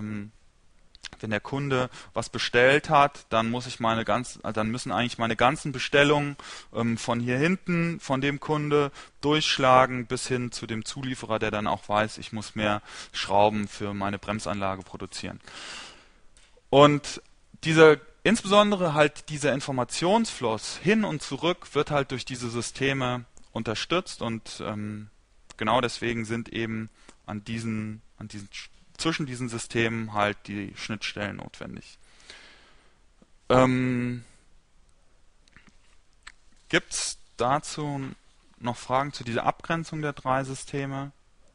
wenn der Kunde was bestellt hat, dann müssen eigentlich meine ganzen Bestellungen von hier hinten, von dem Kunde durchschlagen bis hin zu dem Zulieferer, der dann auch weiß, ich muss mehr Schrauben für meine Bremsanlage produzieren. Und diese insbesondere halt dieser Informationsfluss hin und zurück wird halt durch diese Systeme unterstützt und genau deswegen sind eben zwischen diesen Systemen halt die Schnittstellen notwendig. Gibt es dazu noch Fragen zu dieser Abgrenzung der drei Systeme?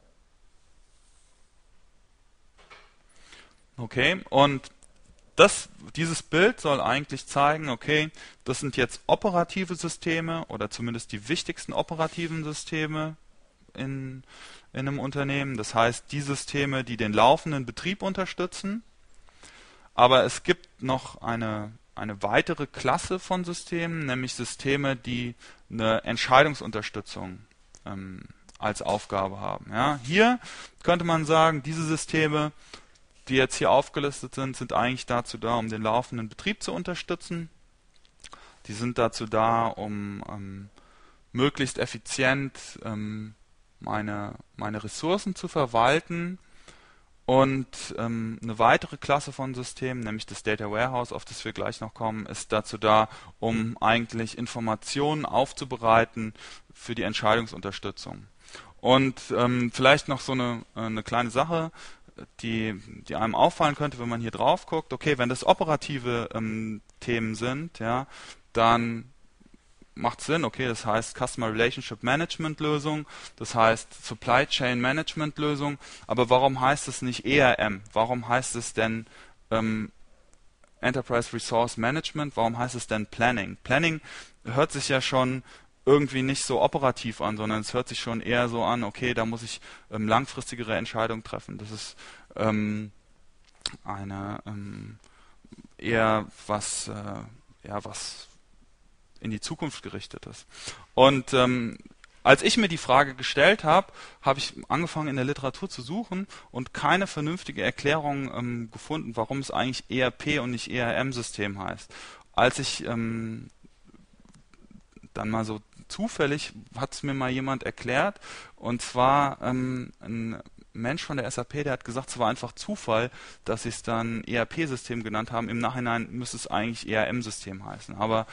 Okay, und dieses Bild soll eigentlich zeigen, okay, das sind jetzt operative Systeme oder zumindest die wichtigsten operativen Systeme in einem Unternehmen. Das heißt, die Systeme, die den laufenden Betrieb unterstützen. Aber es gibt noch eine weitere Klasse von Systemen, nämlich Systeme, die eine Entscheidungsunterstützung als Aufgabe haben. Ja, hier könnte man sagen, diese Systeme, die jetzt hier aufgelistet sind, sind eigentlich dazu da, um den laufenden Betrieb zu unterstützen. Die sind dazu da, um möglichst effizient meine Ressourcen zu verwalten. Und eine weitere Klasse von Systemen, nämlich das Data Warehouse, auf das wir gleich noch kommen, ist dazu da, um eigentlich Informationen aufzubereiten für die Entscheidungsunterstützung. Und vielleicht noch so eine kleine Sache, die einem auffallen könnte, wenn man hier drauf guckt. Okay, wenn das operative Themen sind, ja, dann macht Sinn, okay, das heißt Customer Relationship Management Lösung, das heißt Supply Chain Management Lösung, aber warum heißt es nicht ERM? Warum heißt es denn Enterprise Resource Management? Warum heißt es denn Planning? Planning hört sich ja schon irgendwie nicht so operativ an, sondern es hört sich schon eher so an, okay, da muss ich langfristigere Entscheidungen treffen. Das ist eher was in die Zukunft gerichtet ist. Und als ich mir die Frage gestellt habe, habe ich angefangen in der Literatur zu suchen und keine vernünftige Erklärung gefunden, warum es eigentlich ERP und nicht ERM-System heißt. Als ich dann mal so zufällig hat es mir mal jemand erklärt, und zwar ein Mensch von der SAP, der hat gesagt, es war einfach Zufall, dass sie es dann ERP-System genannt haben. Im Nachhinein müsste es eigentlich ERM-System heißen. Aber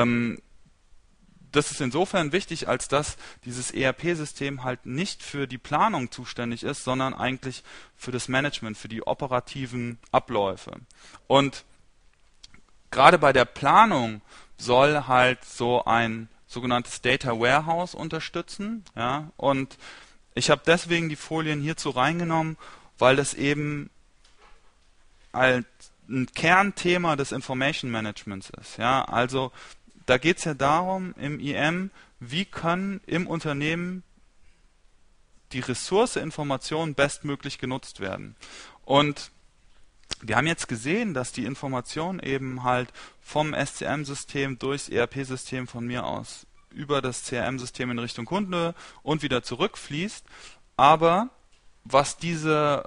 das ist insofern wichtig, als dass dieses ERP-System halt nicht für die Planung zuständig ist, sondern eigentlich für das Management, für die operativen Abläufe. Und gerade bei der Planung soll halt so ein sogenanntes Data Warehouse unterstützen. Ja, und ich habe deswegen die Folien hierzu reingenommen, weil das eben ein Kernthema des Information Managements ist. Ja, also da geht es ja darum im IM, wie können im Unternehmen die Ressource Information bestmöglich genutzt werden. Und wir haben jetzt gesehen, dass die Information eben halt vom SCM-System durchs ERP-System von mir aus über das CRM-System in Richtung Kunde und wieder zurückfließt. Aber was diese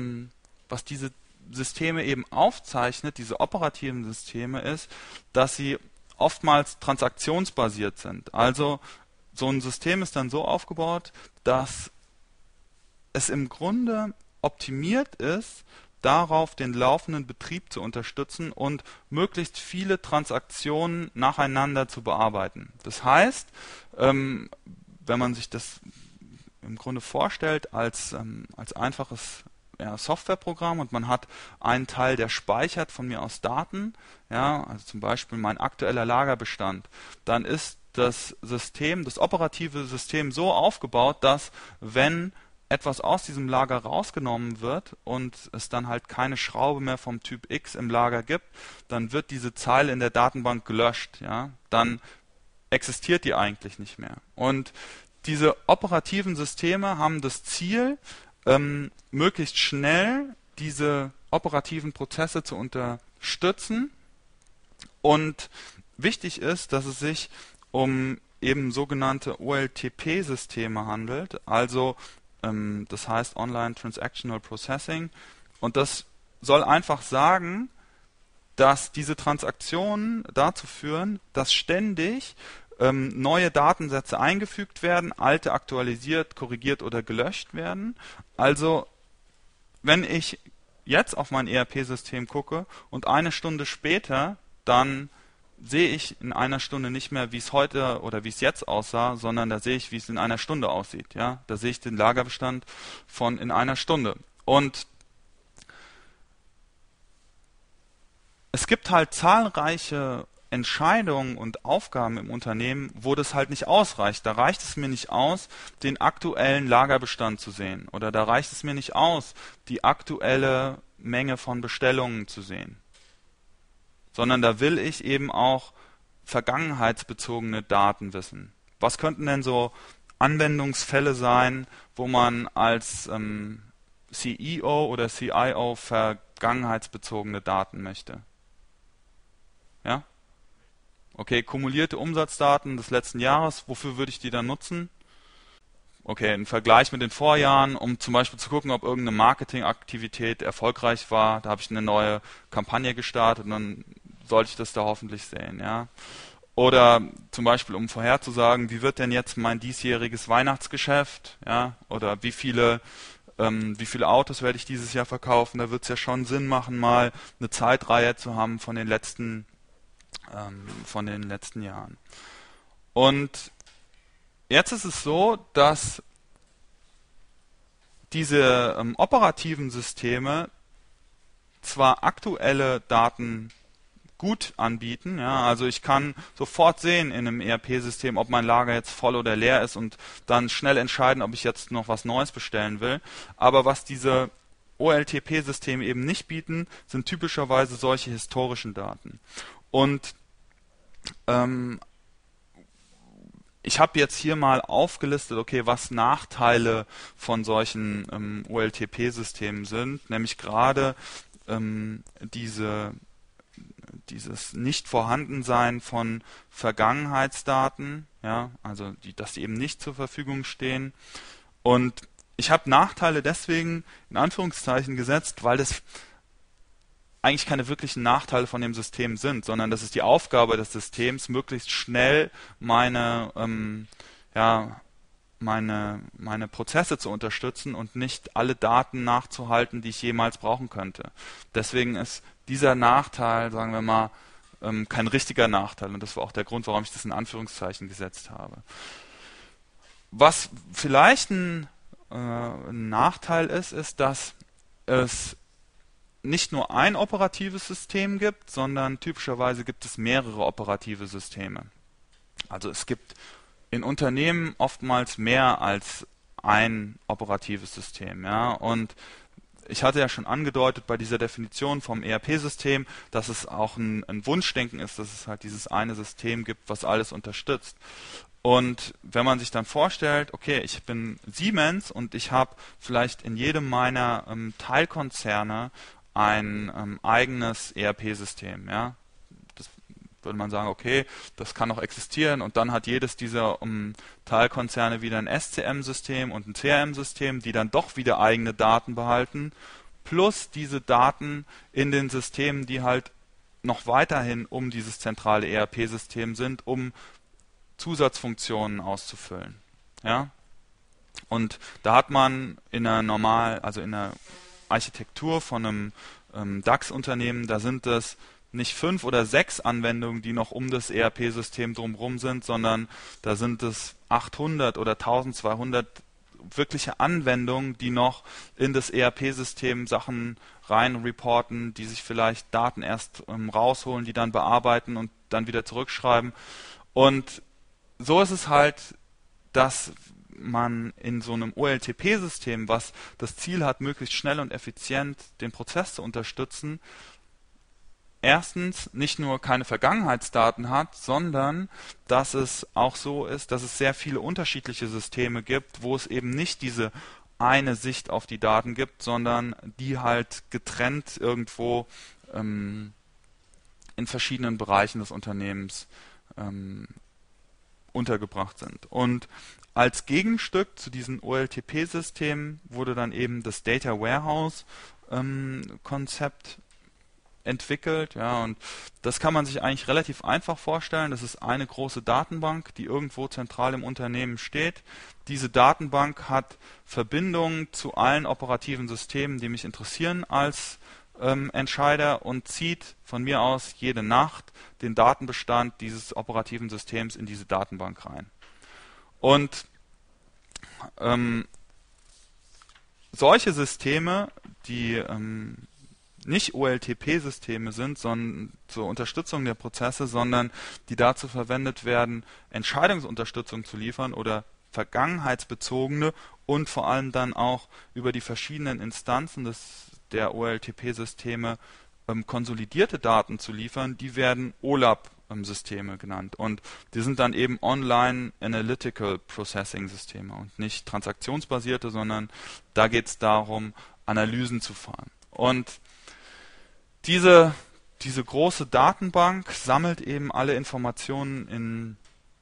Systeme eben aufzeichnet, diese operativen Systeme, ist, dass sie oftmals transaktionsbasiert sind. Also so ein System ist dann so aufgebaut, dass es im Grunde optimiert ist, darauf den laufenden Betrieb zu unterstützen und möglichst viele Transaktionen nacheinander zu bearbeiten. Das heißt, wenn man sich das im Grunde vorstellt als einfaches Softwareprogramm und man hat einen Teil, der speichert von mir aus Daten, ja, also zum Beispiel mein aktueller Lagerbestand, dann ist das System, das operative System so aufgebaut, dass wenn etwas aus diesem Lager rausgenommen wird und es dann halt keine Schraube mehr vom Typ X im Lager gibt, dann wird diese Zeile in der Datenbank gelöscht, ja, dann existiert die eigentlich nicht mehr. Und diese operativen Systeme haben das Ziel, möglichst schnell diese operativen Prozesse zu unterstützen, und wichtig ist, dass es sich um eben sogenannte OLTP-Systeme handelt, also das heißt Online Transactional Processing, und das soll einfach sagen, dass diese Transaktionen dazu führen, dass ständig neue Datensätze eingefügt werden, alte aktualisiert, korrigiert oder gelöscht werden. Also wenn ich jetzt auf mein ERP-System gucke und eine Stunde später dann sehe ich in einer Stunde nicht mehr, wie es heute oder wie es jetzt aussah, sondern da sehe ich, wie es in einer Stunde aussieht. Ja, da sehe ich den Lagerbestand von in einer Stunde. Und es gibt halt zahlreiche Entscheidungen und Aufgaben im Unternehmen, wo das halt nicht ausreicht. Da reicht es mir nicht aus, den aktuellen Lagerbestand zu sehen. Oder da reicht es mir nicht aus, die aktuelle Menge von Bestellungen zu sehen. Sondern da will ich eben auch vergangenheitsbezogene Daten wissen. Was könnten denn so Anwendungsfälle sein, wo man als CEO oder CIO vergangenheitsbezogene Daten möchte? Ja? Okay, kumulierte Umsatzdaten des letzten Jahres, wofür würde ich die dann nutzen? Okay, ein Vergleich mit den Vorjahren, um zum Beispiel zu gucken, ob irgendeine Marketingaktivität erfolgreich war. Da habe ich eine neue Kampagne gestartet und dann sollte ich das da hoffentlich sehen, ja. Oder zum Beispiel, um vorherzusagen, wie wird denn jetzt mein diesjähriges Weihnachtsgeschäft, ja, oder wie viele Autos werde ich dieses Jahr verkaufen. Da wird es ja schon Sinn machen, mal eine Zeitreihe zu haben von den letzten Jahren. Und jetzt ist es so, dass diese operativen Systeme zwar aktuelle Daten gut anbieten, ja, also ich kann sofort sehen in einem ERP-System, ob mein Lager jetzt voll oder leer ist und dann schnell entscheiden, ob ich jetzt noch was Neues bestellen will. Aber was diese OLTP-Systeme eben nicht bieten, sind typischerweise solche historischen Daten. Und ich habe jetzt hier mal aufgelistet, okay, was Nachteile von solchen OLTP-Systemen sind, nämlich gerade dieses Nicht-Vorhandensein von Vergangenheitsdaten, ja, also dass die eben nicht zur Verfügung stehen. Und ich habe Nachteile deswegen in Anführungszeichen gesetzt, weil das eigentlich keine wirklichen Nachteile von dem System sind, sondern das ist die Aufgabe des Systems, möglichst schnell meine Prozesse zu unterstützen und nicht alle Daten nachzuhalten, die ich jemals brauchen könnte. Deswegen ist dieser Nachteil, sagen wir mal, kein richtiger Nachteil. Und das war auch der Grund, warum ich das in Anführungszeichen gesetzt habe. Was vielleicht ein Nachteil ist, dass es nicht nur ein operatives System gibt, sondern typischerweise gibt es mehrere operative Systeme. Also es gibt in Unternehmen oftmals mehr als ein operatives System, ja, und ich hatte ja schon angedeutet bei dieser Definition vom ERP-System, dass es auch ein Wunschdenken ist, dass es halt dieses eine System gibt, was alles unterstützt. Und wenn man sich dann vorstellt, okay, ich bin Siemens und ich habe vielleicht in jedem meiner Teilkonzerne ein eigenes ERP-System, ja, würde man sagen, okay, das kann auch existieren und dann hat jedes dieser Teilkonzerne wieder ein SCM-System und ein CRM-System, die dann doch wieder eigene Daten behalten, plus diese Daten in den Systemen, die halt noch weiterhin um dieses zentrale ERP-System sind, um Zusatzfunktionen auszufüllen. Ja? Und da hat man in der Architektur von einem DAX-Unternehmen, da sind es nicht 5 oder 6 Anwendungen, die noch um das ERP-System drumherum sind, sondern da sind es 800 oder 1200 wirkliche Anwendungen, die noch in das ERP-System Sachen rein reporten, die sich vielleicht Daten erst rausholen, die dann bearbeiten und dann wieder zurückschreiben. Und so ist es halt, dass man in so einem OLTP-System, was das Ziel hat, möglichst schnell und effizient den Prozess zu unterstützen, erstens nicht nur keine Vergangenheitsdaten hat, sondern dass es auch so ist, dass es sehr viele unterschiedliche Systeme gibt, wo es eben nicht diese eine Sicht auf die Daten gibt, sondern die halt getrennt irgendwo in verschiedenen Bereichen des Unternehmens untergebracht sind. Und als Gegenstück zu diesen OLTP-Systemen wurde dann eben das Data Warehouse Konzept entwickelt, ja, und das kann man sich eigentlich relativ einfach vorstellen. Das ist eine große Datenbank, die irgendwo zentral im Unternehmen steht. Diese Datenbank hat Verbindungen zu allen operativen Systemen, die mich interessieren als Entscheider und zieht von mir aus jede Nacht den Datenbestand dieses operativen Systems in diese Datenbank rein. Und solche Systeme, die nicht OLTP-Systeme sind, sondern zur Unterstützung der Prozesse, sondern die dazu verwendet werden, Entscheidungsunterstützung zu liefern oder vergangenheitsbezogene und vor allem dann auch über die verschiedenen Instanzen der OLTP-Systeme konsolidierte Daten zu liefern, die werden OLAP-Systeme genannt. Und die sind dann eben Online Analytical Processing Systeme und nicht transaktionsbasierte, sondern da geht es darum, Analysen zu fahren. Und diese große Datenbank sammelt eben alle Informationen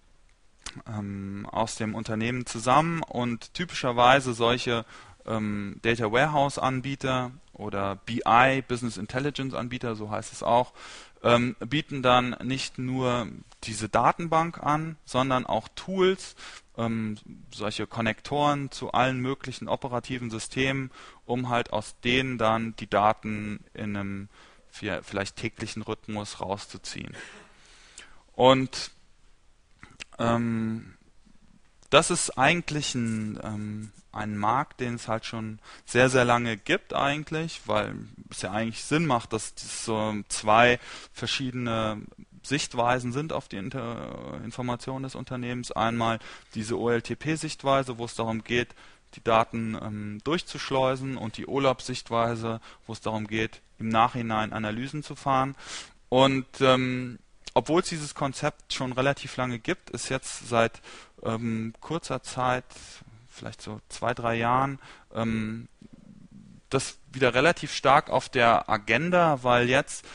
aus dem Unternehmen zusammen und typischerweise solche Data Warehouse Anbieter oder BI, Business Intelligence Anbieter, so heißt es auch, bieten dann nicht nur diese Datenbank an, sondern auch Tools, solche Konnektoren zu allen möglichen operativen Systemen, um halt aus denen dann die Daten in einem vielleicht täglichen Rhythmus rauszuziehen. Und das ist eigentlich ein Markt, den es halt schon sehr, sehr lange gibt eigentlich, weil es ja eigentlich Sinn macht, dass das so zwei verschiedene Sichtweisen sind auf die Information des Unternehmens. Einmal diese OLTP-Sichtweise, wo es darum geht, die Daten durchzuschleusen, und die OLAP-Sichtweise, wo es darum geht, im Nachhinein Analysen zu fahren. Und obwohl es dieses Konzept schon relativ lange gibt, ist jetzt seit kurzer Zeit, vielleicht so 2-3 Jahren, das wieder relativ stark auf der Agenda, weil jetzt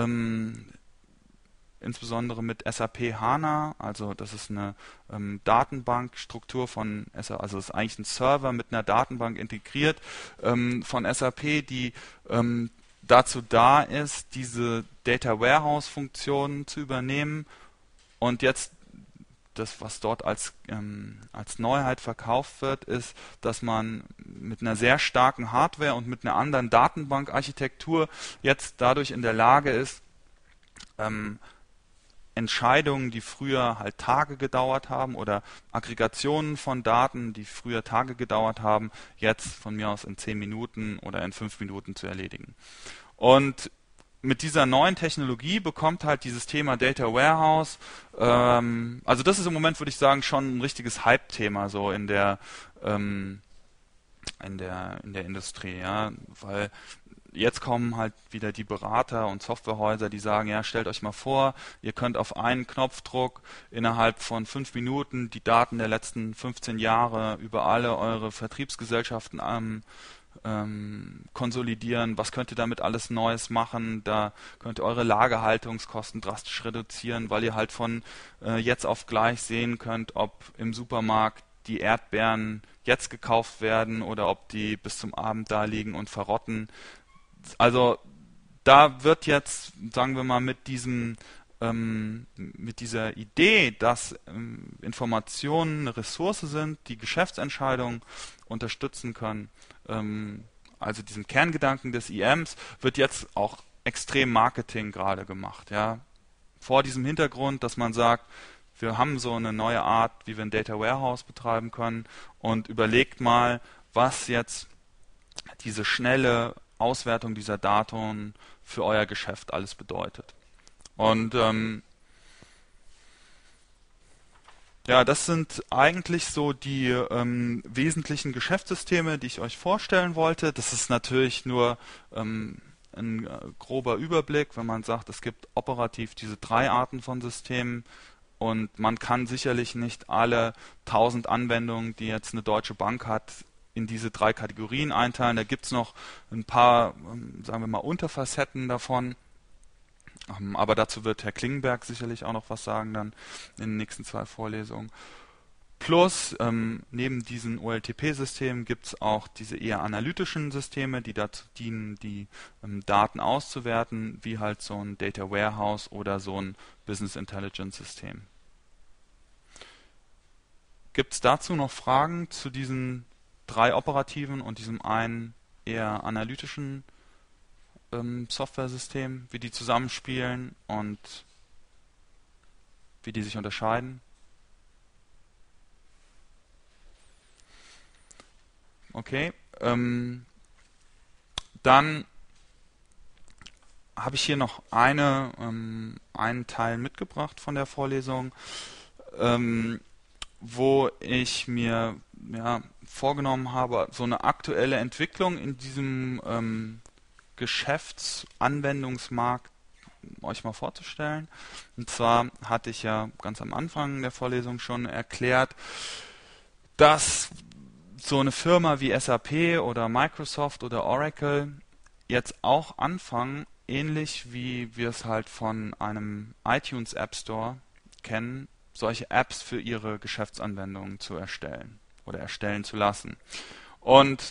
insbesondere mit SAP HANA, also das ist eine Datenbankstruktur von SAP, also das ist eigentlich ein Server mit einer Datenbank integriert von SAP, die dazu da ist, diese Data Warehouse Funktionen zu übernehmen. Und jetzt das, was dort als Neuheit verkauft wird, ist, dass man mit einer sehr starken Hardware und mit einer anderen Datenbankarchitektur jetzt dadurch in der Lage ist, Entscheidungen, die früher halt Tage gedauert haben, oder Aggregationen von Daten, die früher Tage gedauert haben, jetzt von mir aus in 10 Minuten oder in 5 Minuten zu erledigen. Und mit dieser neuen Technologie bekommt halt dieses Thema Data Warehouse, also das ist im Moment, würde ich sagen, schon ein richtiges Hype-Thema so in der Industrie, ja, weil jetzt kommen halt wieder die Berater und Softwarehäuser, die sagen, ja, stellt euch mal vor, ihr könnt auf einen Knopfdruck innerhalb von 5 Minuten die Daten der letzten 15 Jahre über alle eure Vertriebsgesellschaften konsolidieren. Was könnt ihr damit alles Neues machen? Da könnt ihr eure Lagerhaltungskosten drastisch reduzieren, weil ihr halt von jetzt auf gleich sehen könnt, ob im Supermarkt die Erdbeeren jetzt gekauft werden oder ob die bis zum Abend da liegen und verrotten. Also da wird jetzt, sagen wir mal, mit dieser Idee, dass Informationen eine Ressource sind, die Geschäftsentscheidungen unterstützen können, also diesem Kerngedanken des IMs, wird jetzt auch extrem Marketing gerade gemacht. Ja. Vor diesem Hintergrund, dass man sagt, wir haben so eine neue Art, wie wir ein Data Warehouse betreiben können, und überlegt mal, was jetzt diese schnelle Auswertung dieser Daten für euer Geschäft alles bedeutet. Und ja, das sind eigentlich so die wesentlichen Geschäftssysteme, die ich euch vorstellen wollte. Das ist natürlich nur ein grober Überblick, wenn man sagt, es gibt operativ diese 3 Arten von Systemen, und man kann sicherlich nicht alle 1000 Anwendungen, die jetzt eine Deutsche Bank hat, in diese 3 Kategorien einteilen. Da gibt es noch ein paar, sagen wir mal, Unterfacetten davon. Aber dazu wird Herr Klingenberg sicherlich auch noch was sagen dann in den nächsten 2 Vorlesungen. Plus, neben diesen OLTP-Systemen gibt es auch diese eher analytischen Systeme, die dazu dienen, die Daten auszuwerten, wie halt so ein Data Warehouse oder so ein Business Intelligence System. Gibt es dazu noch Fragen zu diesen 3 operativen und diesem einen eher analytischen Software-Systemen, wie die zusammenspielen und wie die sich unterscheiden? Okay. Dann habe ich hier noch einen Teil mitgebracht von der Vorlesung, wo ich mir vorgenommen habe, so eine aktuelle Entwicklung in diesem Geschäftsanwendungsmarkt euch mal vorzustellen. Und zwar hatte ich ja ganz am Anfang der Vorlesung schon erklärt, dass so eine Firma wie SAP oder Microsoft oder Oracle jetzt auch anfangen, ähnlich wie wir es halt von einem iTunes App Store kennen, solche Apps für ihre Geschäftsanwendungen zu erstellen oder erstellen zu lassen. Und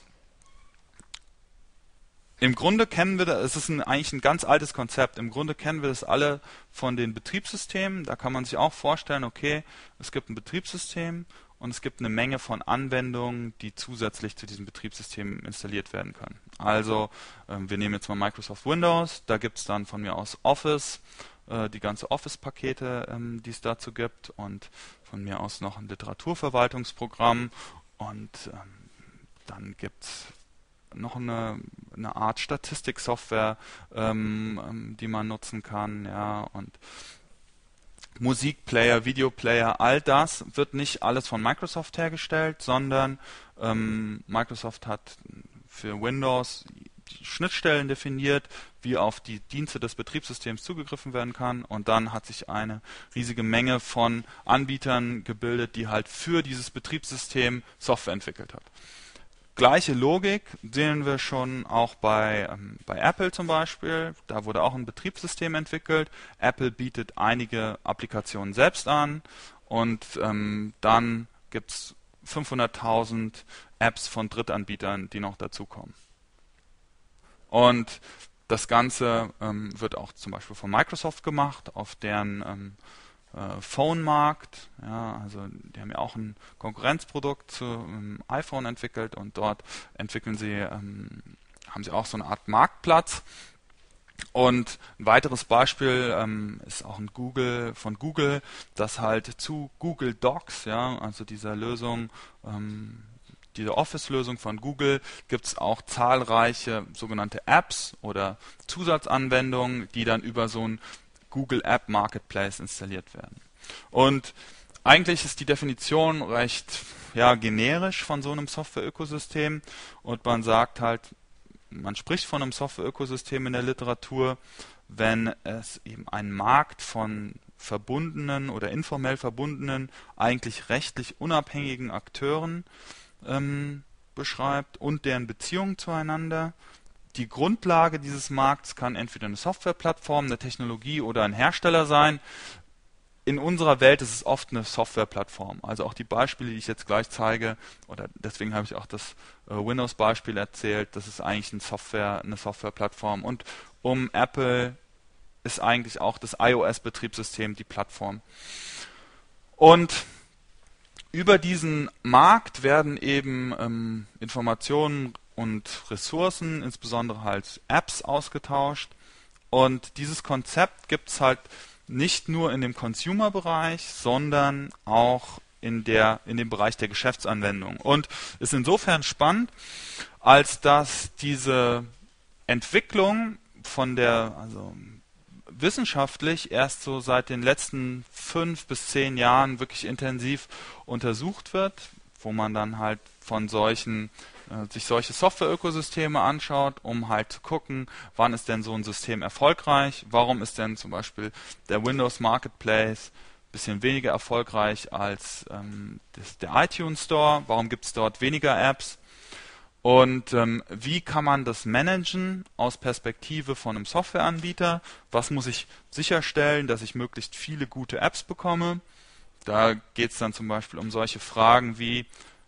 im Grunde kennen wir das, es ist eigentlich ein ganz altes Konzept. Im Grunde kennen wir das alle von den Betriebssystemen. Da kann man sich auch vorstellen, okay, es gibt ein Betriebssystem und es gibt eine Menge von Anwendungen, die zusätzlich zu diesem Betriebssystem installiert werden können. Also wir nehmen jetzt mal Microsoft Windows, da gibt es dann von mir aus Office, die ganze Office-Pakete, die es dazu gibt, und von mir aus noch ein Literaturverwaltungsprogramm, und dann gibt es noch eine Art Statistiksoftware, die man nutzen kann, ja, und Musikplayer, Videoplayer, all das wird nicht alles von Microsoft hergestellt, sondern Microsoft hat für Windows die Schnittstellen definiert, wie auf die Dienste des Betriebssystems zugegriffen werden kann, und dann hat sich eine riesige Menge von Anbietern gebildet, die halt für dieses Betriebssystem Software entwickelt hat. Gleiche Logik sehen wir schon auch bei Apple zum Beispiel. Da wurde auch ein Betriebssystem entwickelt. Apple bietet einige Applikationen selbst an, und dann gibt es 500.000 Apps von Drittanbietern, die noch dazukommen. Und das Ganze wird auch zum Beispiel von Microsoft gemacht, auf deren Phone-Markt. Ja, also die haben ja auch ein Konkurrenzprodukt zum iPhone entwickelt, und dort haben sie auch so eine Art Marktplatz. Und ein weiteres Beispiel ist auch ein von Google, das halt zu Google Docs, ja, also diese Office-Lösung von Google, gibt es auch zahlreiche sogenannte Apps oder Zusatzanwendungen, die dann über so ein Google App Marketplace installiert werden. Und eigentlich ist die Definition recht generisch von so einem Software-Ökosystem, und man sagt halt, man spricht von einem Software-Ökosystem in der Literatur, wenn es eben einen Markt von verbundenen oder informell verbundenen, eigentlich rechtlich unabhängigen Akteuren beschreibt und deren Beziehungen zueinander. Die Grundlage dieses Markts kann entweder eine Softwareplattform, eine Technologie oder ein Hersteller sein. In unserer Welt ist es oft eine Softwareplattform. Also auch die Beispiele, die ich jetzt gleich zeige, oder deswegen habe ich auch das Windows-Beispiel erzählt, das ist eigentlich eine Softwareplattform. Und um Apple ist eigentlich auch das iOS-Betriebssystem die Plattform. Und über diesen Markt werden eben Informationen und Ressourcen, insbesondere halt Apps, ausgetauscht. Und dieses Konzept gibt es halt nicht nur in dem Consumer-Bereich, sondern auch in dem Bereich der Geschäftsanwendung. Und ist insofern spannend, als dass diese Entwicklung also wissenschaftlich erst so seit den letzten 5 bis 10 Jahren wirklich intensiv untersucht wird, wo man dann halt von sich solche Software-Ökosysteme anschaut, um halt zu gucken, wann ist denn so ein System erfolgreich, warum ist denn zum Beispiel der Windows Marketplace ein bisschen weniger erfolgreich als der iTunes Store, warum gibt es dort weniger Apps, und wie kann man das managen aus Perspektive von einem Softwareanbieter, was muss ich sicherstellen, dass ich möglichst viele gute Apps bekomme. Da geht es dann zum Beispiel um solche Fragen wie,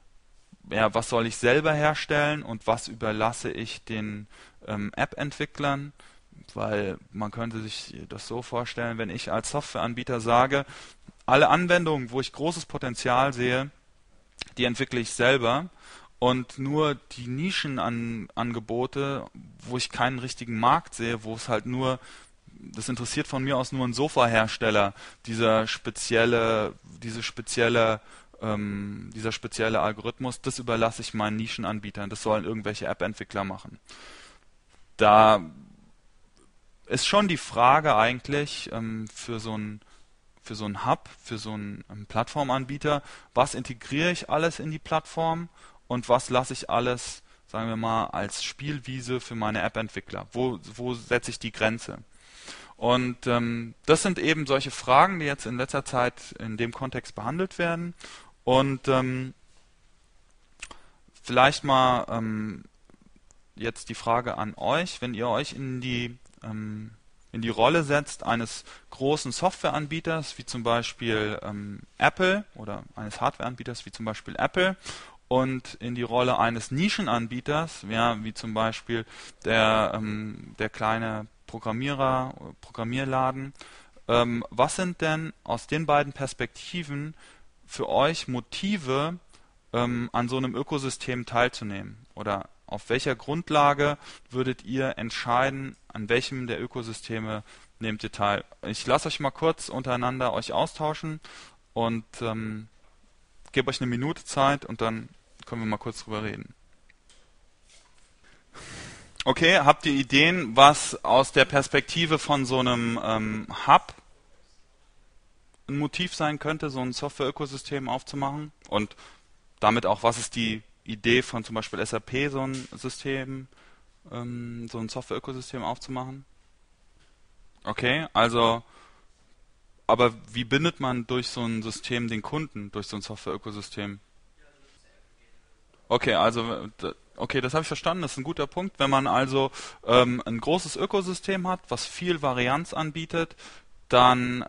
was soll ich selber herstellen und was überlasse ich den App-Entwicklern? Weil man könnte sich das so vorstellen, wenn ich als Softwareanbieter sage, alle Anwendungen, wo ich großes Potenzial sehe, die entwickle ich selber, und nur die Nischenangebote, wo ich keinen richtigen Markt sehe, wo es halt nur, das interessiert von mir aus nur einen Sofahersteller, dieser spezielle Algorithmus, das überlasse ich meinen Nischenanbietern, das sollen irgendwelche App-Entwickler machen. Da ist schon die Frage eigentlich für so einen Hub, für so einen Plattformanbieter, was integriere ich alles in die Plattform und was lasse ich alles, sagen wir mal, als Spielwiese für meine App-Entwickler? Wo setze ich die Grenze? Und das sind eben solche Fragen, die jetzt in letzter Zeit in dem Kontext behandelt werden. Und vielleicht mal jetzt die Frage an euch, wenn ihr euch in die Rolle setzt eines großen Softwareanbieters wie zum Beispiel Apple oder eines Hardwareanbieters wie zum Beispiel Apple und in die Rolle eines Nischenanbieters, ja, wie zum Beispiel der kleine Programmierladen. Was sind denn aus den beiden Perspektiven für euch Motive, an so einem Ökosystem teilzunehmen? Oder auf welcher Grundlage würdet ihr entscheiden, an welchem der Ökosysteme nehmt ihr teil? Ich lasse euch mal kurz untereinander euch austauschen und gebe euch eine Minute Zeit und dann können wir mal kurz drüber reden. Okay, habt ihr Ideen, was aus der Perspektive von so einem Hub ein Motiv sein könnte, so ein Software-Ökosystem aufzumachen? Und damit auch, was ist die Idee von zum Beispiel SAP, so ein System, so ein Software-Ökosystem aufzumachen? Okay, also, aber wie bindet man durch so ein System den Kunden, durch so ein Software-Ökosystem? Okay, also, okay, das habe ich verstanden, das ist ein guter Punkt. Wenn man also ein großes Ökosystem hat, was viel Varianz anbietet, dann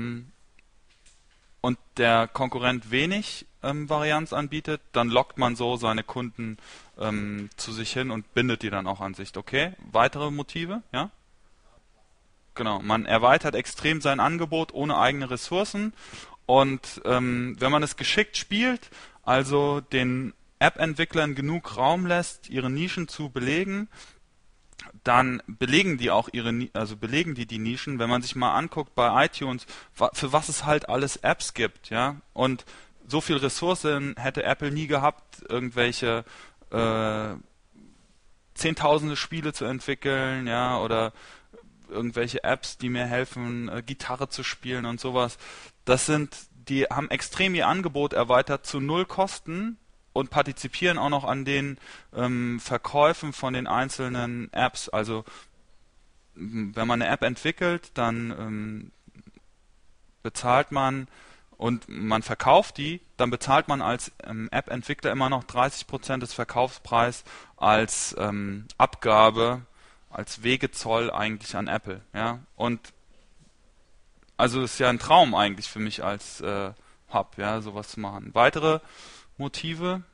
und der Konkurrent wenig Varianz anbietet, dann lockt man so seine Kunden zu sich hin und bindet die dann auch an sich. Okay, weitere Motive, ja? Genau, man erweitert extrem sein Angebot ohne eigene Ressourcen und wenn man es geschickt spielt, also den App-Entwicklern genug Raum lässt, ihre Nischen zu belegen, dann belegen die auch belegen die Nischen, wenn man sich mal anguckt bei iTunes, für was es halt alles Apps gibt, ja, und so viel Ressourcen hätte Apple nie gehabt, irgendwelche zehntausende Spiele zu entwickeln, ja, oder irgendwelche Apps, die mir helfen, Gitarre zu spielen und sowas. Die haben extrem ihr Angebot erweitert zu null Kosten und partizipieren auch noch an den Verkäufen von den einzelnen Apps. Also wenn man eine App entwickelt, dann bezahlt man und man verkauft die, dann bezahlt man als App-Entwickler immer noch 30% des Verkaufspreises als Abgabe, als Wegezoll eigentlich an Apple. Ja? Und also ist ja ein Traum eigentlich für mich als Hub, ja, sowas zu machen. Weitere Motive?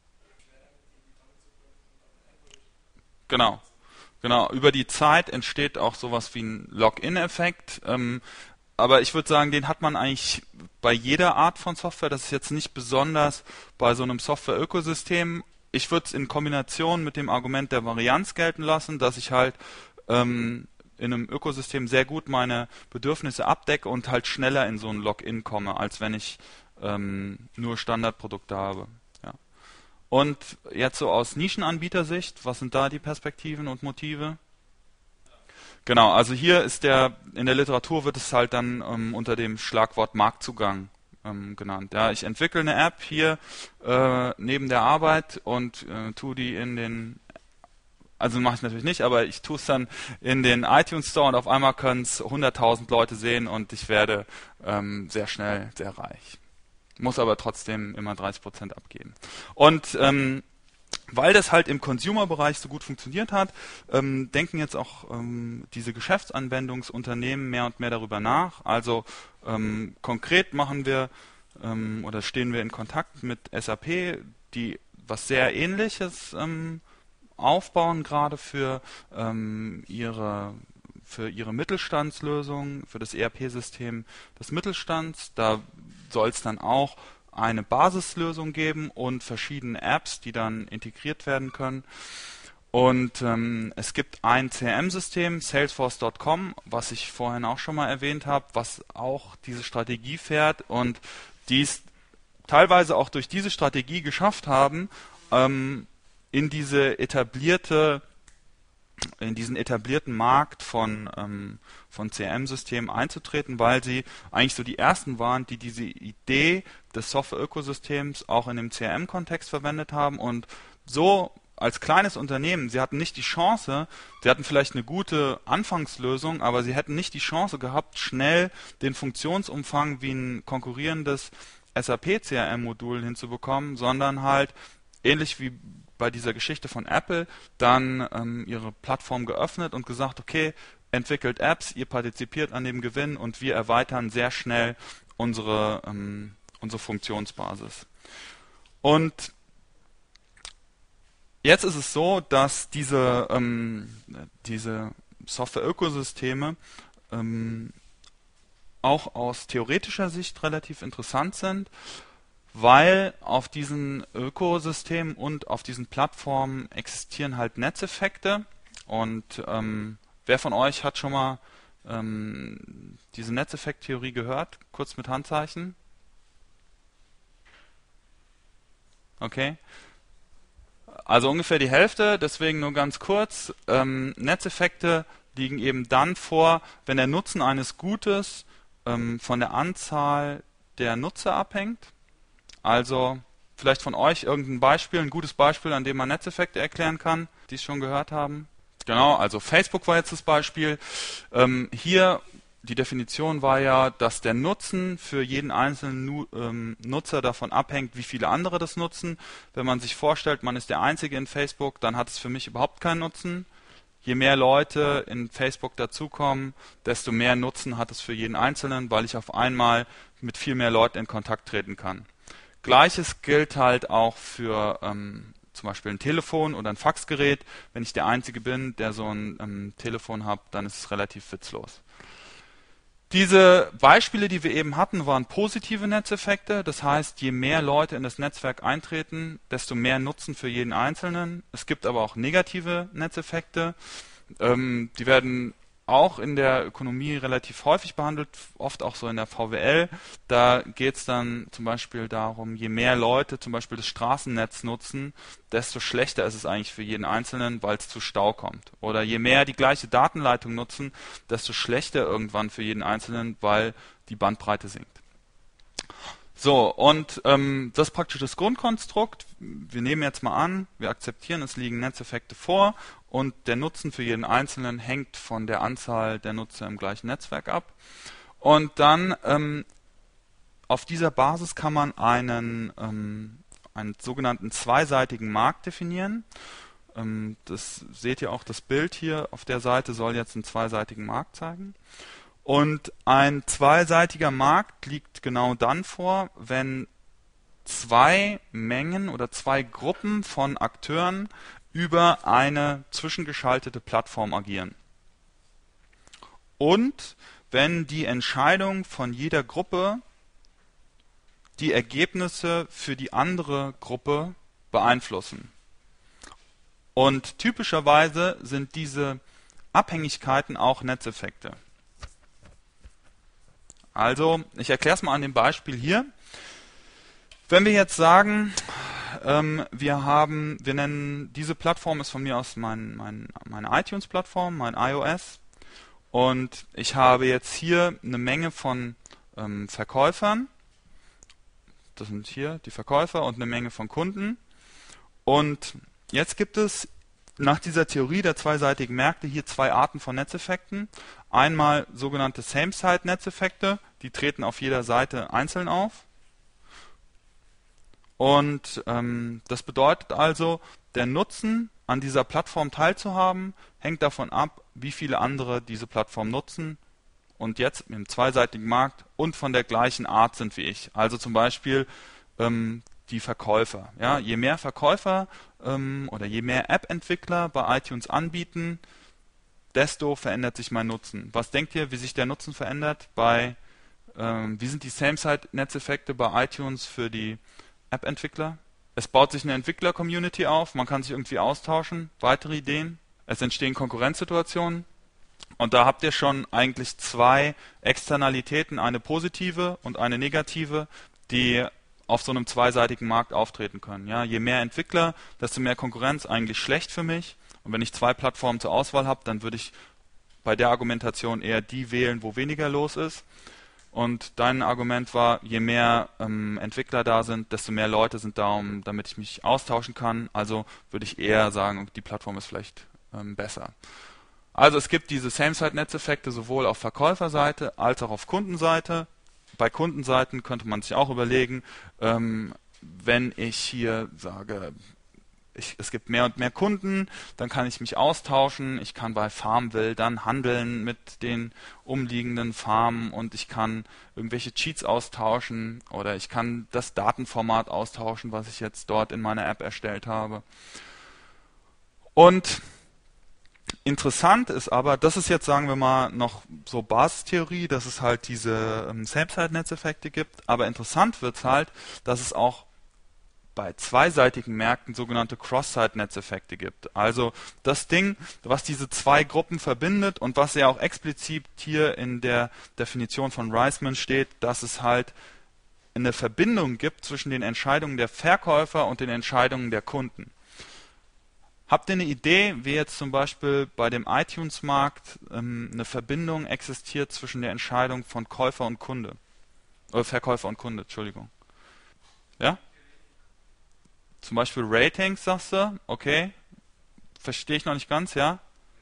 Genau. Genau, über die Zeit entsteht auch sowas wie ein Login-Effekt. Aber ich würde sagen, den hat man eigentlich bei jeder Art von Software. Das ist jetzt nicht besonders bei so einem Software-Ökosystem. Ich würde es in Kombination mit dem Argument der Varianz gelten lassen, dass ich halt in einem Ökosystem sehr gut meine Bedürfnisse abdecke und halt schneller in so ein Login komme, als wenn ich nur Standardprodukte habe. Ja. Und jetzt so aus Nischenanbietersicht, was sind da die Perspektiven und Motive? Genau, also hier ist in der Literatur wird es halt dann unter dem Schlagwort Marktzugang genannt. Ja, ich entwickle eine App hier neben der Arbeit und tue die also mache ich natürlich nicht, aber ich tue es dann in den iTunes Store und auf einmal können es 100.000 Leute sehen und ich werde sehr schnell sehr reich. Muss aber trotzdem immer 30% abgeben. Und weil das halt im Consumer-Bereich so gut funktioniert hat, denken jetzt auch diese Geschäftsanwendungsunternehmen mehr und mehr darüber nach. Also konkret machen wir oder stehen wir in Kontakt mit SAP, die was sehr Ähnliches aufbauen, gerade für ihre Mittelstandslösung, für das ERP-System des Mittelstands. Da soll es dann auch eine Basislösung geben und verschiedene Apps, die dann integriert werden können. Und es gibt ein CRM-System, Salesforce.com, was ich vorhin auch schon mal erwähnt habe, was auch diese Strategie fährt und die es teilweise auch durch diese Strategie geschafft haben, in diesen etablierten Markt von CRM-Systemen einzutreten, weil sie eigentlich so die ersten waren, die diese Idee des Software-Ökosystems auch in dem CRM-Kontext verwendet haben und so als kleines Unternehmen, sie hatten nicht die Chance, sie hatten vielleicht eine gute Anfangslösung, aber sie hätten nicht die Chance gehabt, schnell den Funktionsumfang wie ein konkurrierendes SAP-CRM-Modul hinzubekommen, sondern halt ähnlich wie bei dieser Geschichte von Apple dann ihre Plattform geöffnet und gesagt, okay, entwickelt Apps, ihr partizipiert an dem Gewinn und wir erweitern sehr schnell unsere Funktionsbasis. Und jetzt ist es so, dass diese Software-Ökosysteme auch aus theoretischer Sicht relativ interessant sind, weil auf diesen Ökosystemen und auf diesen Plattformen existieren halt Netzeffekte und wer von euch hat schon mal diese Netzeffekttheorie gehört? Kurz mit Handzeichen. Okay. Also ungefähr die Hälfte, deswegen nur ganz kurz. Netzeffekte liegen eben dann vor, wenn der Nutzen eines Gutes von der Anzahl der Nutzer abhängt. Also vielleicht von euch irgendein Beispiel, ein gutes Beispiel, an dem man Netzeffekte erklären kann, die es schon gehört haben. Genau, also Facebook war jetzt das Beispiel. Hier die Definition war ja, dass der Nutzen für jeden einzelnen Nutzer davon abhängt, wie viele andere das nutzen. Wenn man sich vorstellt, man ist der Einzige in Facebook, dann hat es für mich überhaupt keinen Nutzen. Je mehr Leute in Facebook dazukommen, desto mehr Nutzen hat es für jeden Einzelnen, weil ich auf einmal mit viel mehr Leuten in Kontakt treten kann. Gleiches gilt halt auch für zum Beispiel ein Telefon oder ein Faxgerät. Wenn ich der Einzige bin, der so ein Telefon hat, dann ist es relativ witzlos. Diese Beispiele, die wir eben hatten, waren positive Netzeffekte. Das heißt, je mehr Leute in das Netzwerk eintreten, desto mehr Nutzen für jeden Einzelnen. Es gibt aber auch negative Netzeffekte. Die werden auch in der Ökonomie relativ häufig behandelt, oft auch so in der VWL. Da geht es dann zum Beispiel darum, je mehr Leute zum Beispiel das Straßennetz nutzen, desto schlechter ist es eigentlich für jeden Einzelnen, weil es zu Stau kommt. Oder je mehr die gleiche Datenleitung nutzen, desto schlechter irgendwann für jeden Einzelnen, weil die Bandbreite sinkt. So, und das ist praktisch das Grundkonstrukt. Wir nehmen jetzt mal an, wir akzeptieren, es liegen Netzeffekte vor und der Nutzen für jeden Einzelnen hängt von der Anzahl der Nutzer im gleichen Netzwerk ab. Und dann auf dieser Basis kann man einen sogenannten zweiseitigen Markt definieren. Das seht ihr auch, das Bild hier auf der Seite soll jetzt einen zweiseitigen Markt zeigen. Und ein zweiseitiger Markt liegt genau dann vor, wenn zwei Mengen oder zwei Gruppen von Akteuren über eine zwischengeschaltete Plattform agieren. Und wenn die Entscheidung von jeder Gruppe die Ergebnisse für die andere Gruppe beeinflussen. Und typischerweise sind diese Abhängigkeiten auch Netzeffekte. Also, ich erkläre es mal an dem Beispiel hier. Wenn wir jetzt sagen, wir nennen diese Plattform ist von mir aus meine iTunes-Plattform, mein iOS, und ich habe jetzt hier eine Menge von Verkäufern. Das sind hier die Verkäufer und eine Menge von Kunden. Und jetzt gibt es nach dieser Theorie der zweiseitigen Märkte hier zwei Arten von Netzeffekten. Einmal sogenannte Same-Side-Netzeffekte, die treten auf jeder Seite einzeln auf. Und das bedeutet also, der Nutzen an dieser Plattform teilzuhaben, hängt davon ab, wie viele andere diese Plattform nutzen. Und jetzt im zweiseitigen Markt und von der gleichen Art sind wie ich. Also zum Beispiel die Verkäufer. Ja, je mehr Verkäufer oder je mehr App-Entwickler bei iTunes anbieten, desto verändert sich mein Nutzen. Was denkt ihr, wie sich der Nutzen verändert bei Wie sind die Same-Side-Netzeffekte bei iTunes für die App-Entwickler? Es baut sich eine Entwickler-Community auf, man kann sich irgendwie austauschen, weitere Ideen. Es entstehen Konkurrenzsituationen. Und da habt ihr schon eigentlich zwei Externalitäten, eine positive und eine negative, die auf so einem zweiseitigen Markt auftreten können. Ja, je mehr Entwickler, desto mehr Konkurrenz, eigentlich schlecht für mich. Und wenn ich zwei Plattformen zur Auswahl habe, dann würde ich bei der Argumentation eher die wählen, wo weniger los ist. Und dein Argument war, je mehr Entwickler da sind, desto mehr Leute sind da, damit ich mich austauschen kann. Also würde ich eher sagen, die Plattform ist vielleicht besser. Also es gibt diese Same-Side-Netzeffekte sowohl auf Verkäuferseite als auch auf Kundenseite. Bei Kundenseiten könnte man sich auch überlegen, wenn ich hier sage, es gibt mehr und mehr Kunden, dann kann ich mich austauschen, ich kann bei Farmville dann handeln mit den umliegenden Farmen und ich kann irgendwelche Cheats austauschen oder ich kann das Datenformat austauschen, was ich jetzt dort in meiner App erstellt habe. Und interessant ist aber, das ist jetzt, sagen wir mal, noch so Basistheorie, dass es halt diese Same-Side-Netzeffekte gibt, aber interessant wird es halt, dass es auch bei zweiseitigen Märkten sogenannte Cross-Site-Netzeffekte gibt. Also das Ding, was diese zwei Gruppen verbindet und was ja auch explizit hier in der Definition von Reisman steht, dass es halt eine Verbindung gibt zwischen den Entscheidungen der Verkäufer und den Entscheidungen der Kunden. Habt ihr eine Idee, wie jetzt zum Beispiel bei dem iTunes-Markt eine Verbindung existiert zwischen der Entscheidung von Käufer und Kunde? Oder Verkäufer und Kunde, Entschuldigung. Ja? Zum Beispiel Ratings, sagst du? Okay. Verstehe ich noch nicht ganz, ja?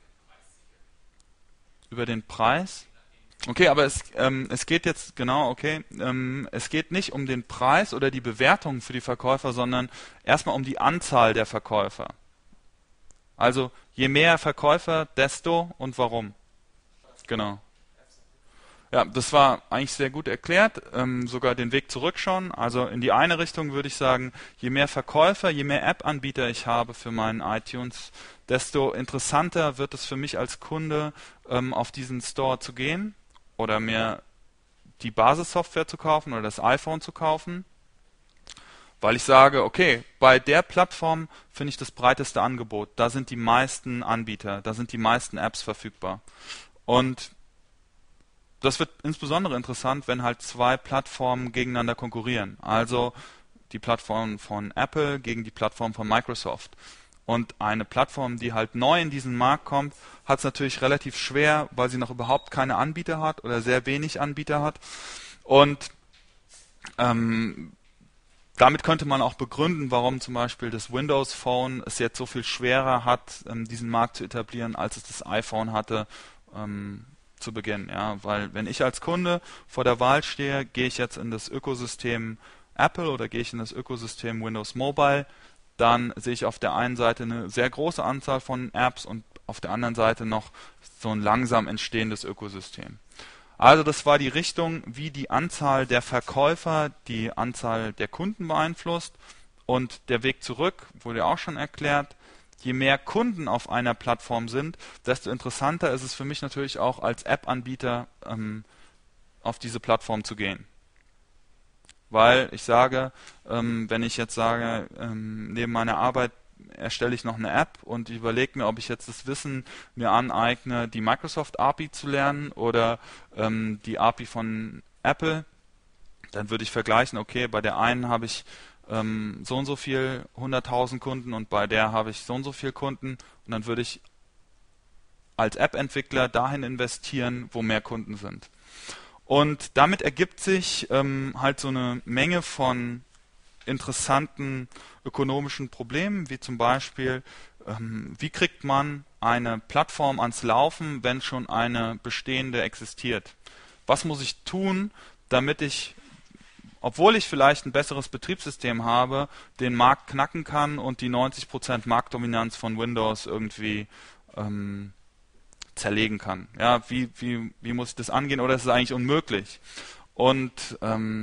Über den Preis? Okay, aber es geht jetzt, genau, okay. Es geht nicht um den Preis oder die Bewertung für die Verkäufer, sondern erstmal um die Anzahl der Verkäufer. Also je mehr Verkäufer, desto und warum. Genau. Ja, das war eigentlich sehr gut erklärt, sogar den Weg zurück schon. Also in die eine Richtung würde ich sagen, je mehr Verkäufer, je mehr App-Anbieter ich habe für meinen iTunes, desto interessanter wird es für mich als Kunde, auf diesen Store zu gehen oder mir die Basissoftware zu kaufen oder das iPhone zu kaufen. Weil ich sage, okay, bei der Plattform finde ich das breiteste Angebot. Da sind die meisten Anbieter, da sind die meisten Apps verfügbar. Und das wird insbesondere interessant, wenn halt zwei Plattformen gegeneinander konkurrieren. Also die Plattform von Apple gegen die Plattform von Microsoft. Und eine Plattform, die halt neu in diesen Markt kommt, hat es natürlich relativ schwer, weil sie noch überhaupt keine Anbieter hat oder sehr wenig Anbieter hat. Und damit könnte man auch begründen, warum zum Beispiel das Windows Phone es jetzt so viel schwerer hat, diesen Markt zu etablieren, als es das iPhone hatte zu Beginn. Ja, weil wenn ich als Kunde vor der Wahl stehe, gehe ich jetzt in das Ökosystem Apple oder gehe ich in das Ökosystem Windows Mobile, dann sehe ich auf der einen Seite eine sehr große Anzahl von Apps und auf der anderen Seite noch so ein langsam entstehendes Ökosystem. Also das war die Richtung, wie die Anzahl der Verkäufer die Anzahl der Kunden beeinflusst. Und der Weg zurück wurde auch schon erklärt. Je mehr Kunden auf einer Plattform sind, desto interessanter ist es für mich natürlich auch als App-Anbieter auf diese Plattform zu gehen. Weil ich sage, wenn ich jetzt sage, neben meiner Arbeit erstelle ich noch eine App und ich überlege mir, ob ich jetzt das Wissen mir aneigne, die Microsoft API zu lernen oder die API von Apple, dann würde ich vergleichen, okay, bei der einen habe ich so und so viel 100.000 Kunden und bei der habe ich so und so viel Kunden und dann würde ich als App-Entwickler dahin investieren, wo mehr Kunden sind. Und damit ergibt sich halt so eine Menge von interessanten ökonomischen Problemen, wie zum Beispiel, wie kriegt man eine Plattform ans Laufen, wenn schon eine bestehende existiert? Was muss ich tun, damit ich, obwohl ich vielleicht ein besseres Betriebssystem habe, den Markt knacken kann und die 90% Marktdominanz von Windows irgendwie zerlegen kann? Ja, wie muss ich das angehen oder ist es eigentlich unmöglich? Und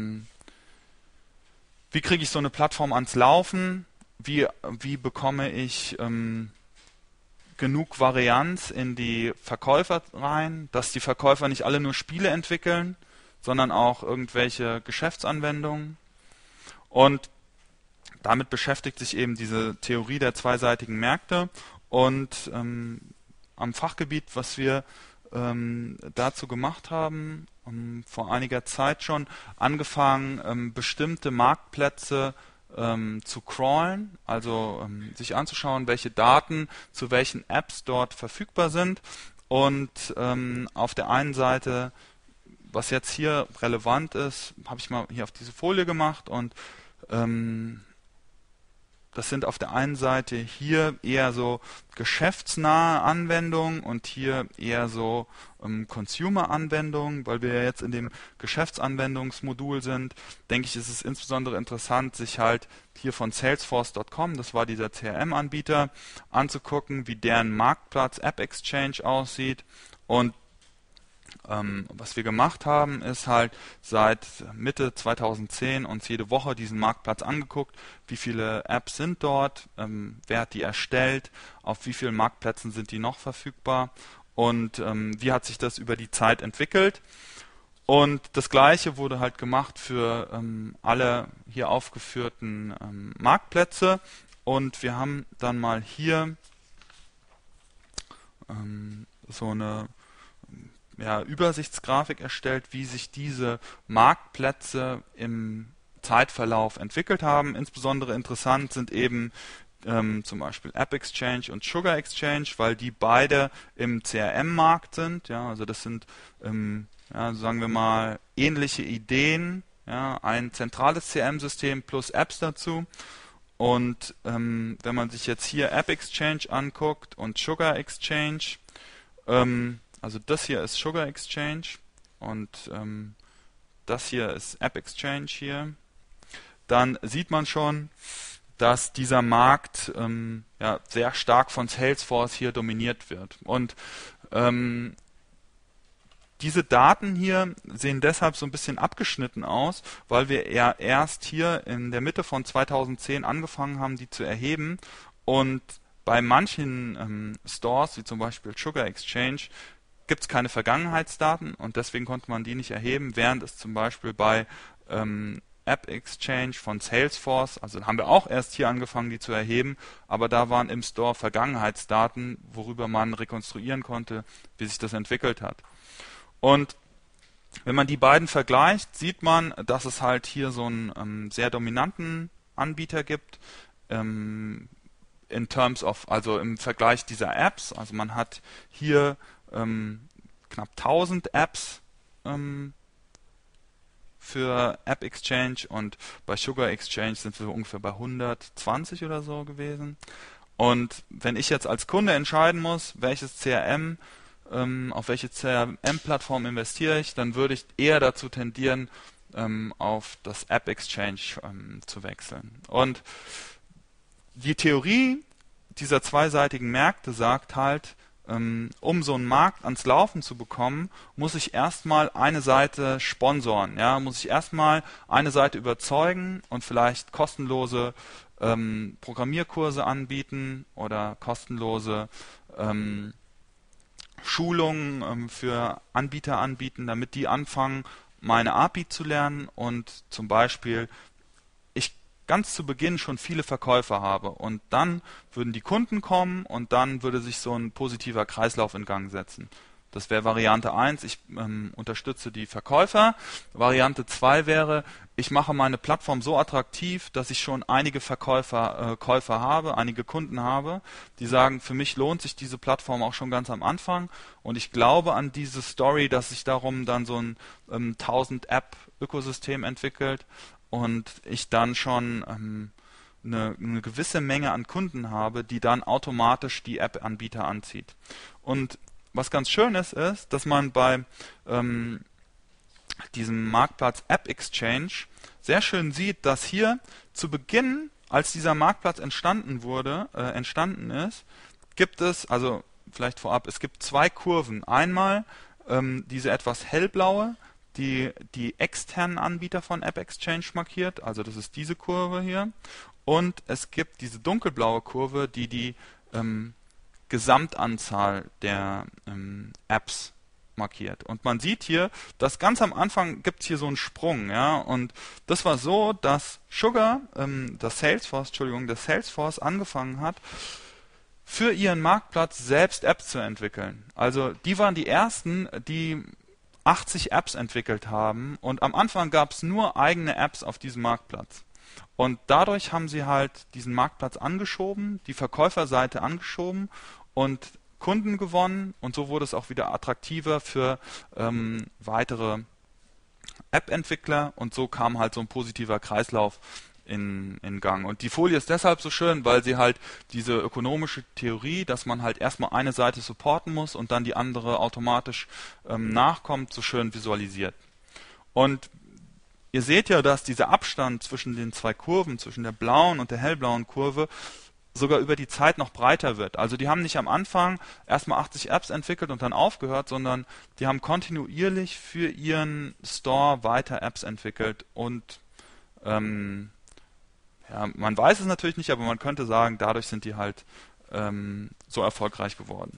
wie kriege ich so eine Plattform ans Laufen? Wie bekomme ich genug Varianz in die Verkäufer rein, dass die Verkäufer nicht alle nur Spiele entwickeln, sondern auch irgendwelche Geschäftsanwendungen. Und damit beschäftigt sich eben diese Theorie der zweiseitigen Märkte. Und am Fachgebiet, was wir dazu gemacht haben, vor einiger Zeit schon angefangen, bestimmte Marktplätze zu crawlen, also sich anzuschauen, welche Daten zu welchen Apps dort verfügbar sind. Und auf der einen Seite, was jetzt hier relevant ist, habe ich mal hier auf diese Folie gemacht, und das sind auf der einen Seite hier eher so geschäftsnahe Anwendungen und hier eher so Consumer-Anwendungen. Weil wir ja jetzt in dem Geschäftsanwendungsmodul sind, denke ich, ist es insbesondere interessant, sich halt hier von Salesforce.com, das war dieser CRM-Anbieter, anzugucken, wie deren Marktplatz AppExchange aussieht. Und was wir gemacht haben, ist halt seit Mitte 2010 uns jede Woche diesen Marktplatz angeguckt, wie viele Apps sind dort, wer hat die erstellt, auf wie vielen Marktplätzen sind die noch verfügbar und wie hat sich das über die Zeit entwickelt. Und das Gleiche wurde halt gemacht für alle hier aufgeführten Marktplätze, und wir haben dann mal hier so eine Übersichtsgrafik erstellt, wie sich diese Marktplätze im Zeitverlauf entwickelt haben. Insbesondere interessant sind eben zum Beispiel AppExchange und SugarExchange, weil die beide im CRM-Markt sind. Ja, also das sind, sagen wir mal, ähnliche Ideen. Ja, ein zentrales CRM-System plus Apps dazu. Und wenn man sich jetzt hier AppExchange anguckt und SugarExchange, also das hier ist SugarExchange und das hier ist AppExchange hier, dann sieht man schon, dass dieser Markt sehr stark von Salesforce hier dominiert wird. Und diese Daten hier sehen deshalb so ein bisschen abgeschnitten aus, weil wir ja erst hier in der Mitte von 2010 angefangen haben, die zu erheben, und bei manchen Stores, wie zum Beispiel SugarExchange, gibt es keine Vergangenheitsdaten und deswegen konnte man die nicht erheben, während es zum Beispiel bei AppExchange von Salesforce, also haben wir auch erst hier angefangen, die zu erheben, aber da waren im Store Vergangenheitsdaten, worüber man rekonstruieren konnte, wie sich das entwickelt hat. Und wenn man die beiden vergleicht, sieht man, dass es halt hier so einen sehr dominanten Anbieter gibt, in terms of, also im Vergleich dieser Apps. Also man hat hier knapp 1000 Apps für AppExchange, und bei SugarExchange sind wir ungefähr bei 120 oder so gewesen. Und wenn ich jetzt als Kunde entscheiden muss, welches CRM, auf welche CRM-Plattform investiere ich, dann würde ich eher dazu tendieren, auf das AppExchange zu wechseln. Und die Theorie dieser zweiseitigen Märkte sagt halt, um so einen Markt ans Laufen zu bekommen, muss ich erstmal eine Seite sponsoren, ja, muss ich erstmal eine Seite überzeugen und vielleicht kostenlose Programmierkurse anbieten oder kostenlose Schulungen für Anbieter anbieten, damit die anfangen, meine API zu lernen und zum Beispiel ich ganz zu Beginn schon viele Verkäufer habe, und dann würden die Kunden kommen und dann würde sich so ein positiver Kreislauf in Gang setzen. Das wäre Variante 1, ich unterstütze die Verkäufer. Variante 2 wäre, ich mache meine Plattform so attraktiv, dass ich schon einige Käufer habe, einige Kunden habe, die sagen, für mich lohnt sich diese Plattform auch schon ganz am Anfang, und ich glaube an diese Story, dass sich darum dann so ein 1000-App-Ökosystem entwickelt und ich dann schon eine gewisse Menge an Kunden habe, die dann automatisch die App-Anbieter anzieht. Und was ganz schön ist, dass man bei diesem Marktplatz AppExchange sehr schön sieht, dass hier zu Beginn, als dieser Marktplatz entstanden ist, gibt es, also vielleicht vorab, es gibt zwei Kurven. Einmal diese etwas hellblaue, die externen Anbieter von AppExchange markiert, also das ist diese Kurve hier, und es gibt diese dunkelblaue Kurve, die Gesamtanzahl der Apps markiert. Und man sieht hier, dass ganz am Anfang gibt es hier so einen Sprung, ja, und das war so, dass Sugar, das Salesforce angefangen hat, für ihren Marktplatz selbst Apps zu entwickeln. Also die waren die ersten, die 80 Apps entwickelt haben, und am Anfang gab es nur eigene Apps auf diesem Marktplatz. Und dadurch haben sie halt diesen Marktplatz angeschoben, die Verkäuferseite angeschoben und Kunden gewonnen, und so wurde es auch wieder attraktiver für weitere App-Entwickler, und so kam halt so ein positiver Kreislauf in Gang. Und die Folie ist deshalb so schön, weil sie halt diese ökonomische Theorie, dass man halt erstmal eine Seite supporten muss und dann die andere automatisch nachkommt, so schön visualisiert. Und ihr seht ja, dass dieser Abstand zwischen den zwei Kurven, zwischen der blauen und der hellblauen Kurve, sogar über die Zeit noch breiter wird. Also die haben nicht am Anfang erstmal 80 Apps entwickelt und dann aufgehört, sondern die haben kontinuierlich für ihren Store weiter Apps entwickelt, und ja, man weiß es natürlich nicht, aber man könnte sagen, dadurch sind die halt so erfolgreich geworden.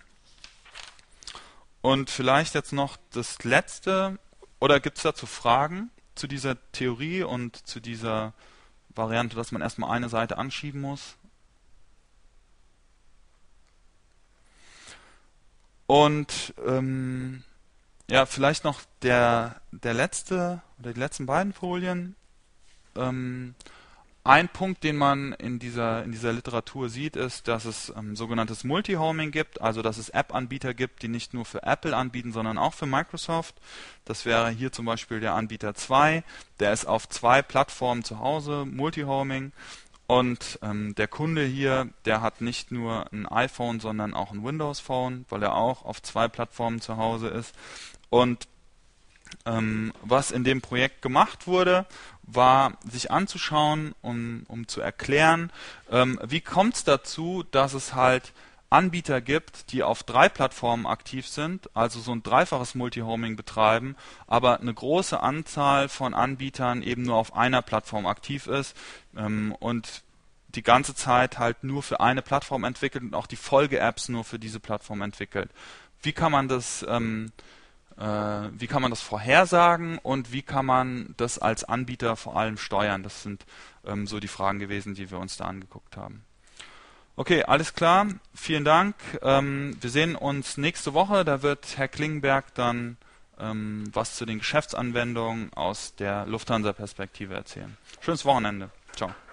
Und vielleicht jetzt noch das Letzte, oder gibt es dazu Fragen zu dieser Theorie und zu dieser Variante, dass man erstmal eine Seite anschieben muss? Und ja, vielleicht noch der letzte oder die letzten beiden Folien. Ein Punkt, den man in dieser Literatur sieht, ist, dass es sogenanntes Multi-Homing gibt, also dass es App-Anbieter gibt, die nicht nur für Apple anbieten, sondern auch für Microsoft. Das wäre hier zum Beispiel der Anbieter 2, der ist auf 2 Plattformen zu Hause, Multi-Homing. Und der Kunde hier, der hat nicht nur ein iPhone, sondern auch ein Windows Phone, weil er auch auf 2 Plattformen zu Hause ist. Und was in dem Projekt gemacht wurde, war sich anzuschauen, um zu erklären, wie kommt es dazu, dass es halt Anbieter gibt, die auf 3 Plattformen aktiv sind, also so ein dreifaches Multi-Homing betreiben, aber eine große Anzahl von Anbietern eben nur auf einer Plattform aktiv ist und die ganze Zeit halt nur für eine Plattform entwickelt und auch die Folge-Apps nur für diese Plattform entwickelt. Wie kann man das vorhersagen, und wie kann man das als Anbieter vor allem steuern? Das sind so die Fragen gewesen, die wir uns da angeguckt haben. Okay, alles klar. Vielen Dank. Wir sehen uns nächste Woche. Da wird Herr Klingenberg dann was zu den Geschäftsanwendungen aus der Lufthansa-Perspektive erzählen. Schönes Wochenende. Ciao.